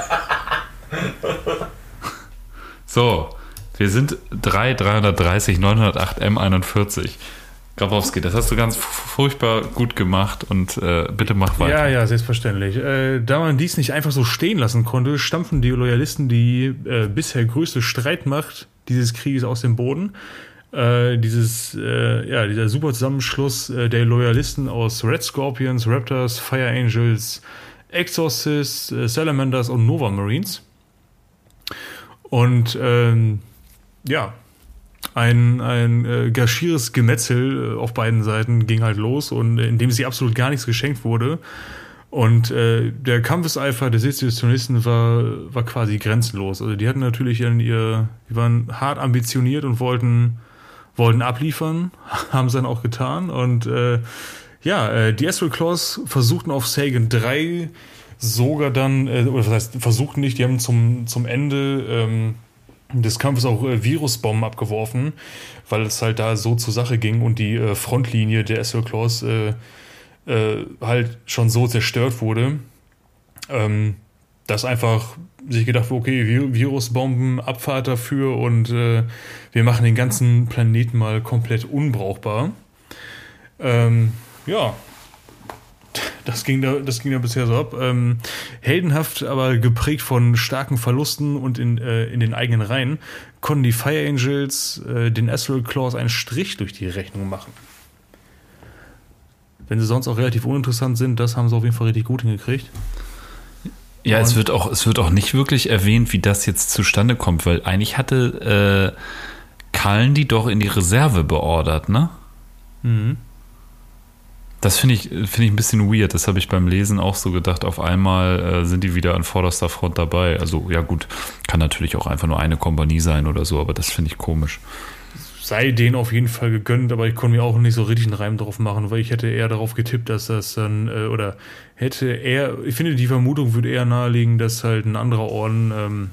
So, wir sind 330 908 M41. Grabowski, das hast du ganz furchtbar gut gemacht und bitte mach weiter. Ja, selbstverständlich. Da man dies nicht einfach so stehen lassen konnte, stampfen die Loyalisten die bisher größte Streitmacht dieses Krieges aus dem Boden. Dieser super Zusammenschluss der Loyalisten aus Red Scorpions, Raptors, Fire Angels, Exorcists, Salamanders und Nova Marines. Und ein gaschieres Gemetzel auf beiden Seiten ging halt los und in dem sie absolut gar nichts geschenkt wurde. Und der Kampfeseifer der Sezessionisten war quasi grenzenlos. Also die hatten natürlich die waren hart ambitioniert und wollten abliefern, haben es dann auch getan. Und die Astral Claws versuchten auf Sagan 3 sogar dann, oder was heißt, versuchten nicht, die haben zum Ende des Kampfes auch Virusbomben abgeworfen, weil es halt da so zur Sache ging und die Frontlinie der Astral Claws halt schon so zerstört wurde, dass einfach sich gedacht wurde, okay, Virusbomben, Abfahrt dafür und wir machen den ganzen Planeten mal komplett unbrauchbar. Das ging da bisher so ab. Heldenhaft, aber geprägt von starken Verlusten und in den eigenen Reihen, konnten die Fire Angels den Astral Claws einen Strich durch die Rechnung machen. Wenn sie sonst auch relativ uninteressant sind, das haben sie auf jeden Fall richtig gut hingekriegt. Ja, es wird auch nicht wirklich erwähnt, wie das jetzt zustande kommt, weil eigentlich hatte Kallen die doch in die Reserve beordert, ne? Mhm. Das finde ich ein bisschen weird. Das habe ich beim Lesen auch so gedacht. Auf einmal sind die wieder an vorderster Front dabei. Also ja gut, kann natürlich auch einfach nur eine Kompanie sein oder so, aber das finde ich komisch. Sei denen auf jeden Fall gegönnt, aber ich konnte mir auch nicht so richtig einen Reim drauf machen, weil ich hätte eher darauf getippt, dass das dann, ich finde, die Vermutung würde eher nahelegen, dass halt ein anderer Orden,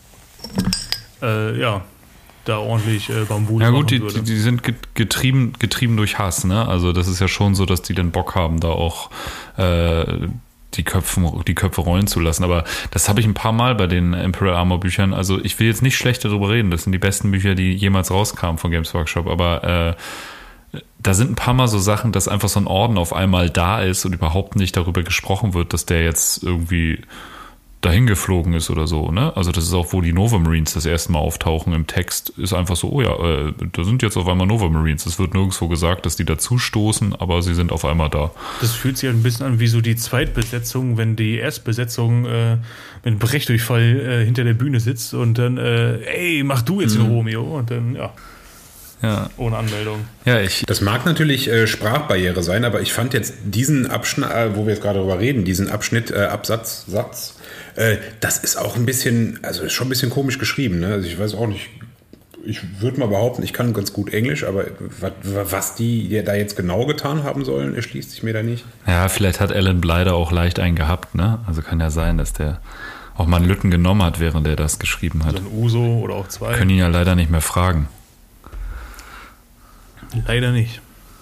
da ordentlich Bambus ja gut, machen würde. Die sind getrieben durch Hass, ne? Also das ist ja schon so, dass die den Bock haben, da auch die Köpfe rollen zu lassen. Aber das habe ich ein paar Mal bei den Imperial Armor Büchern. Also ich will jetzt nicht schlecht darüber reden. Das sind die besten Bücher, die jemals rauskamen von Games Workshop. Aber da sind ein paar Mal so Sachen, dass einfach so ein Orden auf einmal da ist und überhaupt nicht darüber gesprochen wird, dass der jetzt irgendwie dahin geflogen ist oder so, ne? Also das ist auch, wo die Nova Marines das erste Mal auftauchen im Text, ist einfach so, oh ja, da sind jetzt auf einmal Nova Marines. Es wird nirgendwo gesagt, dass die dazustoßen, aber sie sind auf einmal da. Das fühlt sich halt ein bisschen an wie so die Zweitbesetzung, wenn die Erstbesetzung mit Brechdurchfall hinter der Bühne sitzt und dann, ey, mach du jetzt den Romeo und dann, ja, ohne Anmeldung. Ja, das mag natürlich Sprachbarriere sein, aber ich fand jetzt diesen Abschnitt, wo wir jetzt gerade drüber reden, diesen Abschnitt, Satz, das ist auch ein bisschen, also ist schon ein bisschen komisch geschrieben. Ne? Also ich weiß auch nicht, ich würde mal behaupten, ich kann ganz gut Englisch, aber was die da jetzt genau getan haben sollen, erschließt sich mir da nicht. Ja, vielleicht hat Alan Blyder auch leicht einen gehabt, ne? Also kann ja sein, dass der auch mal einen Lütten genommen hat, während er das geschrieben hat. So ein Uso oder auch zwei. Können ihn ja leider nicht mehr fragen. Leider nicht.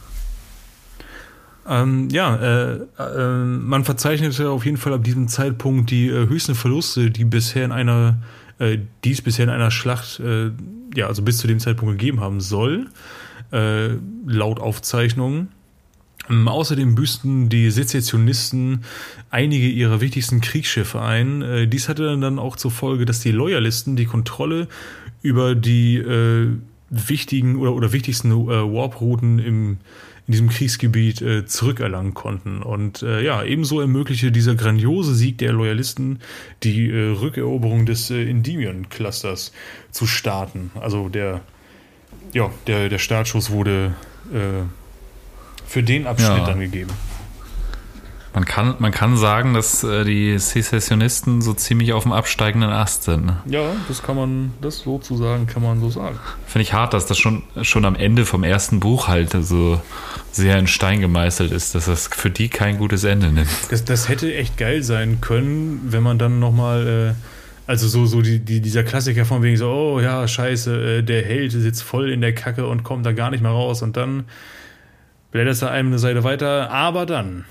Man verzeichnete auf jeden Fall ab diesem Zeitpunkt die höchsten Verluste, die es bisher in einer Schlacht, also bis zu dem Zeitpunkt gegeben haben soll, laut Aufzeichnungen. Außerdem büßten die Sezessionisten einige ihrer wichtigsten Kriegsschiffe ein. Dies hatte dann auch zur Folge, dass die Loyalisten die Kontrolle über die wichtigen oder wichtigsten Warp-Routen in diesem Kriegsgebiet zurückerlangen konnten. Und ebenso ermöglichte dieser grandiose Sieg der Loyalisten die Rückeroberung des Endymion-Clusters zu starten. Also der Startschuss wurde für den Abschnitt dann gegeben. Man kann sagen, dass die Sezessionisten so ziemlich auf dem absteigenden Ast sind. Ne? Ja, das sozusagen kann man so sagen. Finde ich hart, dass das schon am Ende vom ersten Buch halt so sehr in Stein gemeißelt ist, dass das für die kein gutes Ende nimmt. Das hätte echt geil sein können, wenn man dann nochmal, dieser Klassiker von wegen so, oh ja, scheiße, der Held sitzt voll in der Kacke und kommt da gar nicht mehr raus und dann blättert er einem eine Seite weiter, aber dann,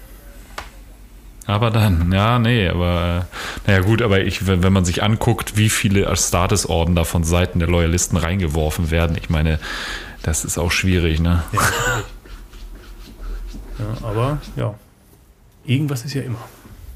naja gut, aber wenn man sich anguckt, wie viele Astartes-Orden da von Seiten der Loyalisten reingeworfen werden, ich meine, das ist auch schwierig, ne? Ja, aber, irgendwas ist ja immer.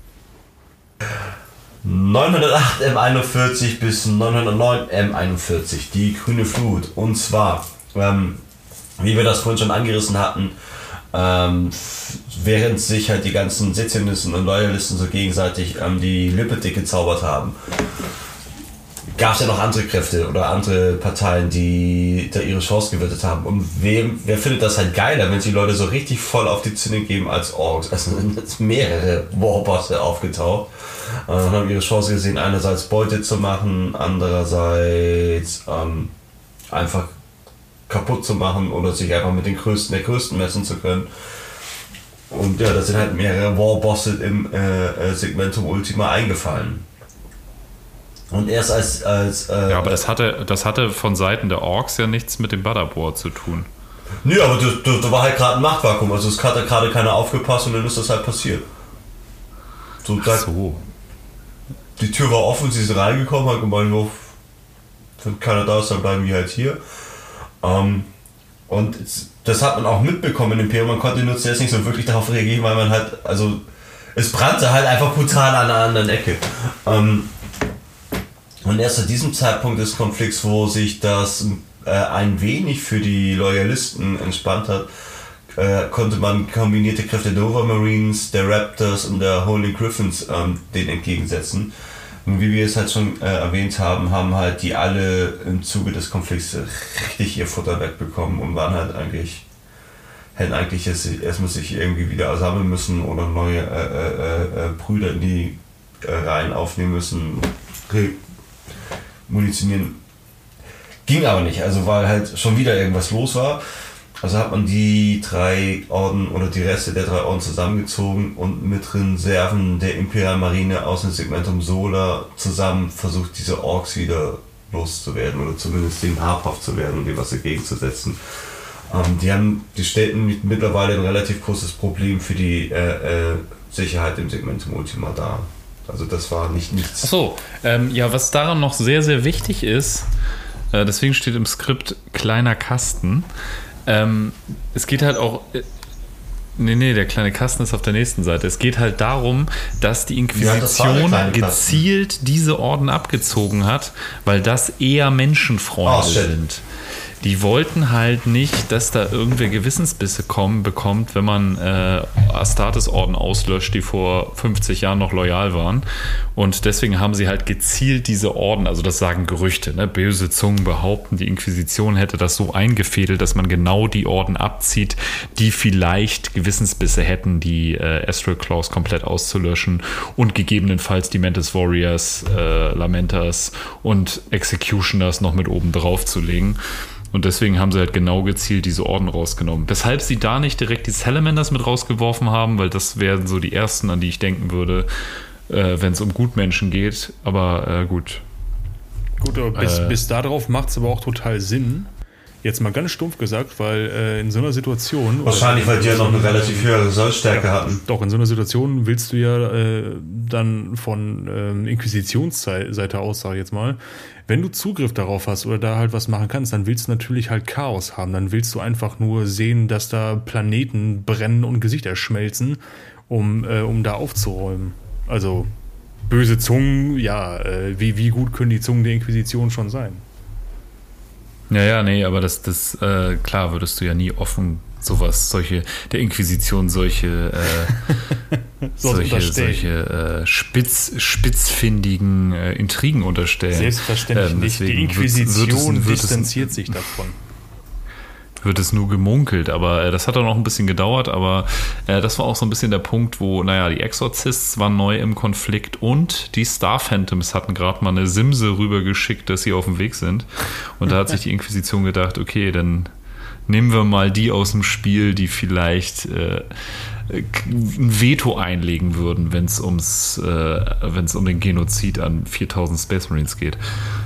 908 M41 bis 909 M41, die grüne Flut. Und zwar, wie wir das vorhin schon angerissen hatten, während sich halt die ganzen Sezessionisten und Loyalisten so gegenseitig die Lippe dick gezaubert haben, gab es ja noch andere Kräfte oder andere Parteien, die da ihre Chance gewettet haben. Und wer findet das halt geiler, wenn sich Leute so richtig voll auf die Zinne geben als Orks? Also sind jetzt mehrere Warbosse aufgetaucht und haben ihre Chance gesehen, einerseits Beute zu machen, andererseits einfach kaputt zu machen oder sich einfach mit der Größten messen zu können. Und ja, da sind halt mehrere Warbosse im Segmentum Ultima eingefallen. Und erst aber das hatte von Seiten der Orks ja nichts mit dem Badab War zu tun. Nö, aber da war halt gerade ein Machtvakuum. Also es hat da gerade keiner aufgepasst und dann ist das halt passiert. So. Die Tür war offen, sie sind reingekommen, hat gemeint, wenn keiner da ist, dann bleiben wir halt hier. Und das hat man auch mitbekommen in Imperium. Man konnte nur zuerst nicht so wirklich darauf reagieren, weil man halt, also es brannte halt einfach brutal an einer anderen Ecke. Und erst zu diesem Zeitpunkt des Konflikts, wo sich das ein wenig für die Loyalisten entspannt hat, konnte man kombinierte Kräfte der Nova Marines, der Raptors und der Holy Griffins denen entgegensetzen. Und wie wir es halt schon erwähnt haben, haben halt die alle im Zuge des Konflikts richtig ihr Futter wegbekommen und waren halt hätten eigentlich jetzt erstmal sich irgendwie wieder sammeln müssen oder neue Brüder in die Reihen aufnehmen müssen, munitionieren. Ging aber nicht, also weil halt schon wieder irgendwas los war. Also hat man die 3 Orden oder die Reste der 3 Orden zusammengezogen und mit Reserven der Imperialen Marine aus dem Segmentum Solar zusammen versucht, diese Orks wieder loszuwerden oder zumindest denen habhaft zu werden und dem was dagegen zu setzen. Die stellten mittlerweile ein relativ großes Problem für die Sicherheit im Segmentum Ultima dar. Also das war nichts. Achso, was daran noch sehr, sehr wichtig ist, deswegen steht im Skript kleiner Kasten. Es geht halt auch Nee, der kleine Kasten ist auf der nächsten Seite. Es geht halt darum, dass die Inquisition gezielt diese Orden abgezogen hat, weil das eher Menschenfreunde sind. Die wollten halt nicht, dass da irgendwer Gewissensbisse bekommt, wenn man Astartes-Orden auslöscht, die vor 50 Jahren noch loyal waren. Und deswegen haben sie halt gezielt diese Orden, also das sagen Gerüchte, ne? Böse Zungen behaupten, die Inquisition hätte das so eingefädelt, dass man genau die Orden abzieht, die vielleicht Gewissensbisse hätten, die Astral Claws komplett auszulöschen und gegebenenfalls die Mantis Warriors, Lamentas und Executioners noch mit oben drauf zu legen. Und deswegen haben sie halt genau gezielt diese Orden rausgenommen. Weshalb sie da nicht direkt die Salamanders mit rausgeworfen haben, weil das wären so die ersten, an die ich denken würde, wenn es um Gutmenschen geht. Aber gut. Gut, aber bis darauf macht es aber auch total Sinn. Jetzt mal ganz stumpf gesagt, weil in so einer Situation... Wahrscheinlich, weil die ja noch eine relativ höhere Sollstärke hatten. Doch, in so einer Situation willst du ja dann von Inquisitionsseite aus, sag ich jetzt mal, wenn du Zugriff darauf hast oder da halt was machen kannst, dann willst du natürlich halt Chaos haben. Dann willst du einfach nur sehen, dass da Planeten brennen und Gesichter schmelzen, um da aufzuräumen. Also böse Zungen, ja, wie gut können die Zungen der Inquisition schon sein? Ja, nee, aber das klar würdest du ja nie offen der Inquisition solche spitzfindigen Intrigen unterstellen. Selbstverständlich nicht. Die Inquisition distanziert sich davon. Wird es nur gemunkelt, aber das hat dann noch ein bisschen gedauert, aber das war auch so ein bisschen der Punkt, wo, die Exorcists waren neu im Konflikt und die Star Phantoms hatten gerade mal eine Simse rübergeschickt, dass sie auf dem Weg sind. Und da hat sich die Inquisition gedacht, okay, dann nehmen wir mal die aus dem Spiel, die vielleicht ein Veto einlegen würden, wenn es um den Genozid an 4000 Space Marines geht.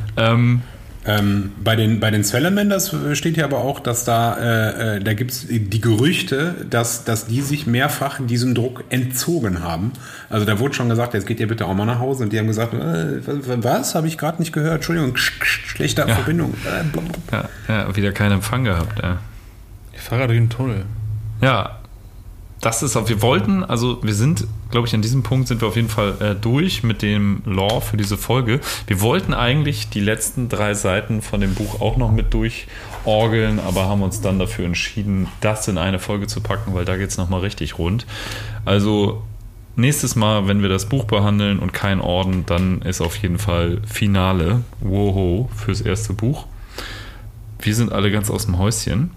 Bei den Salamanders steht hier aber auch, dass da gibt es die Gerüchte, dass die sich mehrfach diesem Druck entzogen haben. Also da wurde schon gesagt, jetzt geht ihr bitte auch mal nach Hause. Und die haben gesagt, was? Habe ich gerade nicht gehört. Entschuldigung, schlechte Verbindung. Ja, wieder keinen Empfang gehabt. Ja. Fahrradtunnel. Ja, das ist auch, wir sind, glaube ich, an diesem Punkt sind wir auf jeden Fall durch mit dem Lore für diese Folge. Wir wollten eigentlich die letzten 3 Seiten von dem Buch auch noch mit durchorgeln, aber haben uns dann dafür entschieden, das in eine Folge zu packen, weil da geht es nochmal richtig rund. Also nächstes Mal, wenn wir das Buch behandeln und kein Orden, dann ist auf jeden Fall Finale, woho, fürs erste Buch. Wir sind alle ganz aus dem Häuschen.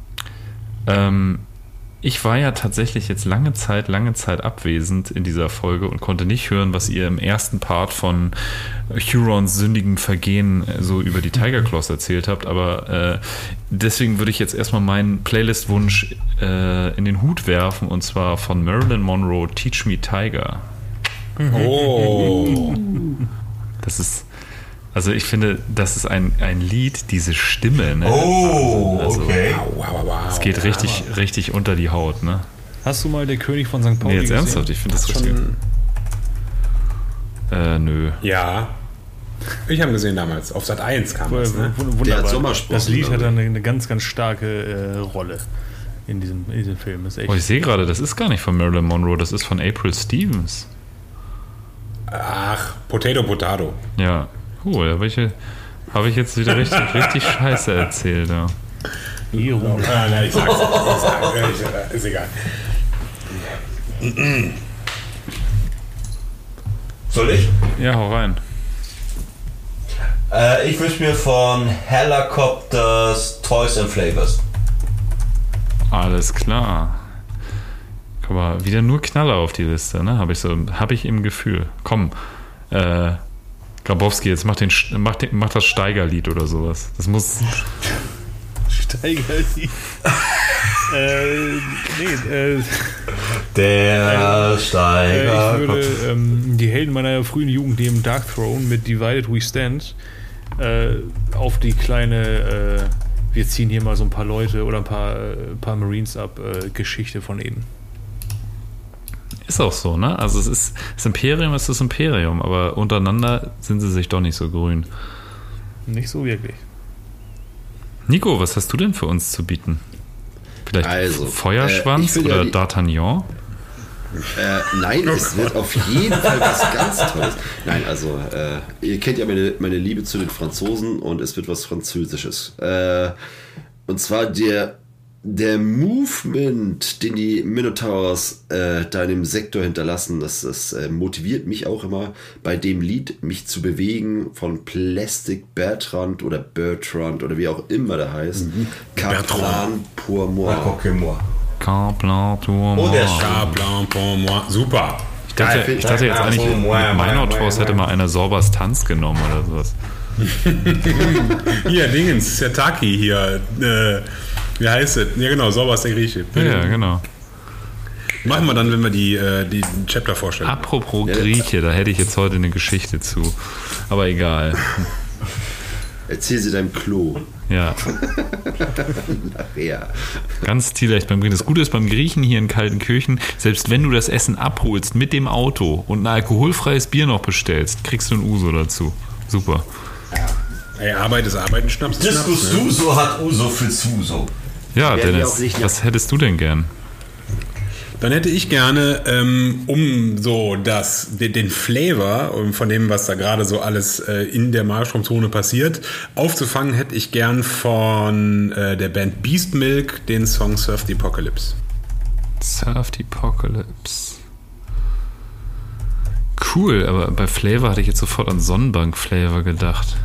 Ich war ja tatsächlich jetzt lange Zeit abwesend in dieser Folge und konnte nicht hören, was ihr im ersten Part von Hurons sündigen Vergehen so über die Tiger Claws erzählt habt, aber deswegen würde ich jetzt erstmal meinen Playlist-Wunsch in den Hut werfen, und zwar von Marilyn Monroe, Teach Me Tiger. Oh. Das ist... Also ich finde, das ist ein Lied, diese Stimme, ne? Oh, okay. Es geht richtig unter die Haut, ne? Hast du mal Der König von St. Pauli jetzt gesehen? Ernsthaft, ich finde das richtig. Nö. Ja. Ich habe gesehen damals, auf Sat 1 kam das, ne? Wunderbar. Das Lied hat dann eine ganz, ganz starke Rolle in diesem Film. Das ist echt ich sehe gerade, das ist gar nicht von Marilyn Monroe, das ist von April Stevens. Ach, Potato. Ja. Cool, welche habe ich jetzt wieder richtig Scheiße erzählt, ja. Nein, ich sag's. Ist egal. Soll ich? Ja, hau rein. Ich wünsche mir von Helicopters Toys and Flavors. Alles klar. Guck mal, wieder nur Knaller auf die Liste, ne? Habe ich im Gefühl. Komm, Grabowski, jetzt mach das Steigerlied oder sowas. Das muss... Steigerlied? Der Steiger. Ich würde die Helden meiner frühen Jugend neben Dark Throne mit Divided We Stand auf die kleine wir ziehen hier mal so ein paar Leute oder ein paar Marines ab Geschichte von eben. Ist auch so, ne? Also das Imperium ist das Imperium, aber untereinander sind sie sich doch nicht so grün. Nicht so wirklich. Nico, was hast du denn für uns zu bieten? Vielleicht Also, Feuerschwanz ich will oder ja die- D'Artagnan? Nein, es wird auf jeden Fall was ganz Tolles. Nein, also, ihr kennt ja meine Liebe zu den Franzosen und es wird was Französisches. Und zwar der Movement, den die Minotaurs da in dem Sektor hinterlassen, das motiviert mich auch immer bei dem Lied, mich zu bewegen von Plastic Bertrand oder wie auch immer der heißt. Caplan pour moi. Caplan pour moi. Oh, der Caplan pour moi. Super. Ich dachte jetzt eigentlich, mit Minotaurs hätte mal einer Sorbas Tanz genommen oder sowas. Hier, Dingens, Sertaki hier. Wie heißt es? Ja, genau, Sorbas der Grieche. Ja, genau. Machen wir dann, wenn wir die Chapter vorstellen. Apropos Grieche, da hätte ich jetzt heute eine Geschichte zu. Aber egal. Erzähl sie deinem Klo. Ja, Nachher. ganz stilecht beim Griechen. Das Gute ist beim Griechen hier in Kaltenkirchen, selbst wenn du das Essen abholst mit dem Auto und ein alkoholfreies Bier noch bestellst, kriegst du ein Uso dazu. Super. Ey, Arbeit ist Arbeit, ein Schnaps ist Schnaps. Diskus Ne? Suso hat Uso für Suso. Ja, Werden wir Dennis, auch nicht- was hättest du denn gern? Dann hätte ich gerne, um so den Flavor von dem, was da gerade so alles in der Marschraumzone passiert, aufzufangen, hätte ich gern von der Band Beast Milk den Song Surf the Apocalypse. Surf the Apocalypse. Cool, aber bei Flavor hatte ich jetzt sofort an Sonnenbank-Flavor gedacht.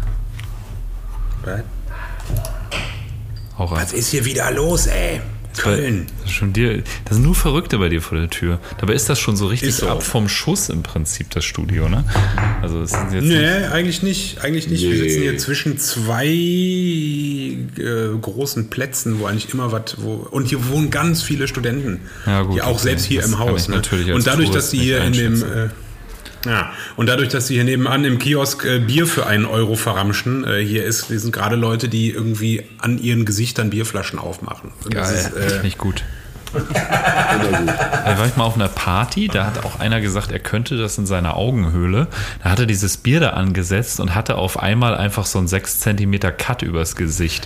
Auch Was ist hier wieder los, ey? Köln. Das ist schon dir, das sind nur Verrückte bei dir vor der Tür. Dabei ist das schon so richtig Ist so. ab vom Schuss im Prinzip, das Studio, ne? Also es sind jetzt Nee, eigentlich nicht. Eigentlich nicht. Wir Nee. sitzen hier zwischen zwei großen Plätzen, wo eigentlich immer was. Und hier wohnen ganz viele Studenten. Ja, gut, die auch okay. selbst hier Das im kann Haus. ich Ne? natürlich als Und dadurch, Tourist dass sie nicht hier in dem. einschätzen. Und dadurch, dass sie hier nebenan im Kiosk Bier für 1 Euro verramschen, hier sind gerade Leute, die irgendwie an ihren Gesichtern Bierflaschen aufmachen. Und das Geil, ist, nicht gut. Da war ich mal auf einer Party, da hat auch einer gesagt, er könnte das in seiner Augenhöhle. Da hat er dieses Bier da angesetzt und hatte auf einmal einfach so einen 6 Zentimeter Cut übers Gesicht.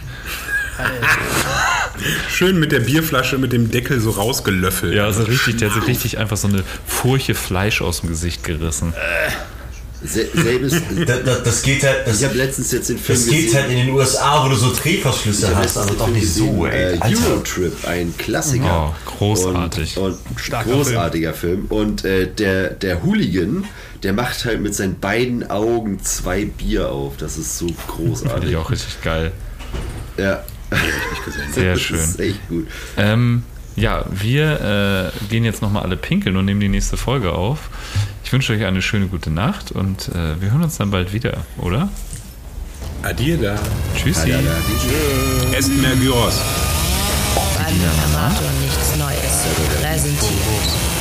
schön mit der Bierflasche mit dem Deckel so rausgelöffelt. Ja, also richtig, der hat sich richtig einfach so eine Furche Fleisch aus dem Gesicht gerissen. Selbes. Das geht halt. Ich habe letztens jetzt den Film Das geht gesehen. halt in den USA, wo du so Drehverschlüsse hast, aber doch nicht so, ey. Alter. Eurotrip, ein Klassiker. Oh, großartig. Und großartiger Film. Und der Hooligan, der macht halt mit seinen beiden Augen 2 Bier auf. Das ist so Finde großartig. ich auch richtig geil. Ja. Sehr Das schön. ist echt gut. Ja, wir gehen jetzt nochmal alle pinkeln und nehmen die nächste Folge auf. Ich wünsche euch eine schöne gute Nacht und wir hören uns dann bald wieder, oder? Adieu da. Tschüssi. Esst mehr Gyros. Beim Imperator nichts Neues präsentiert.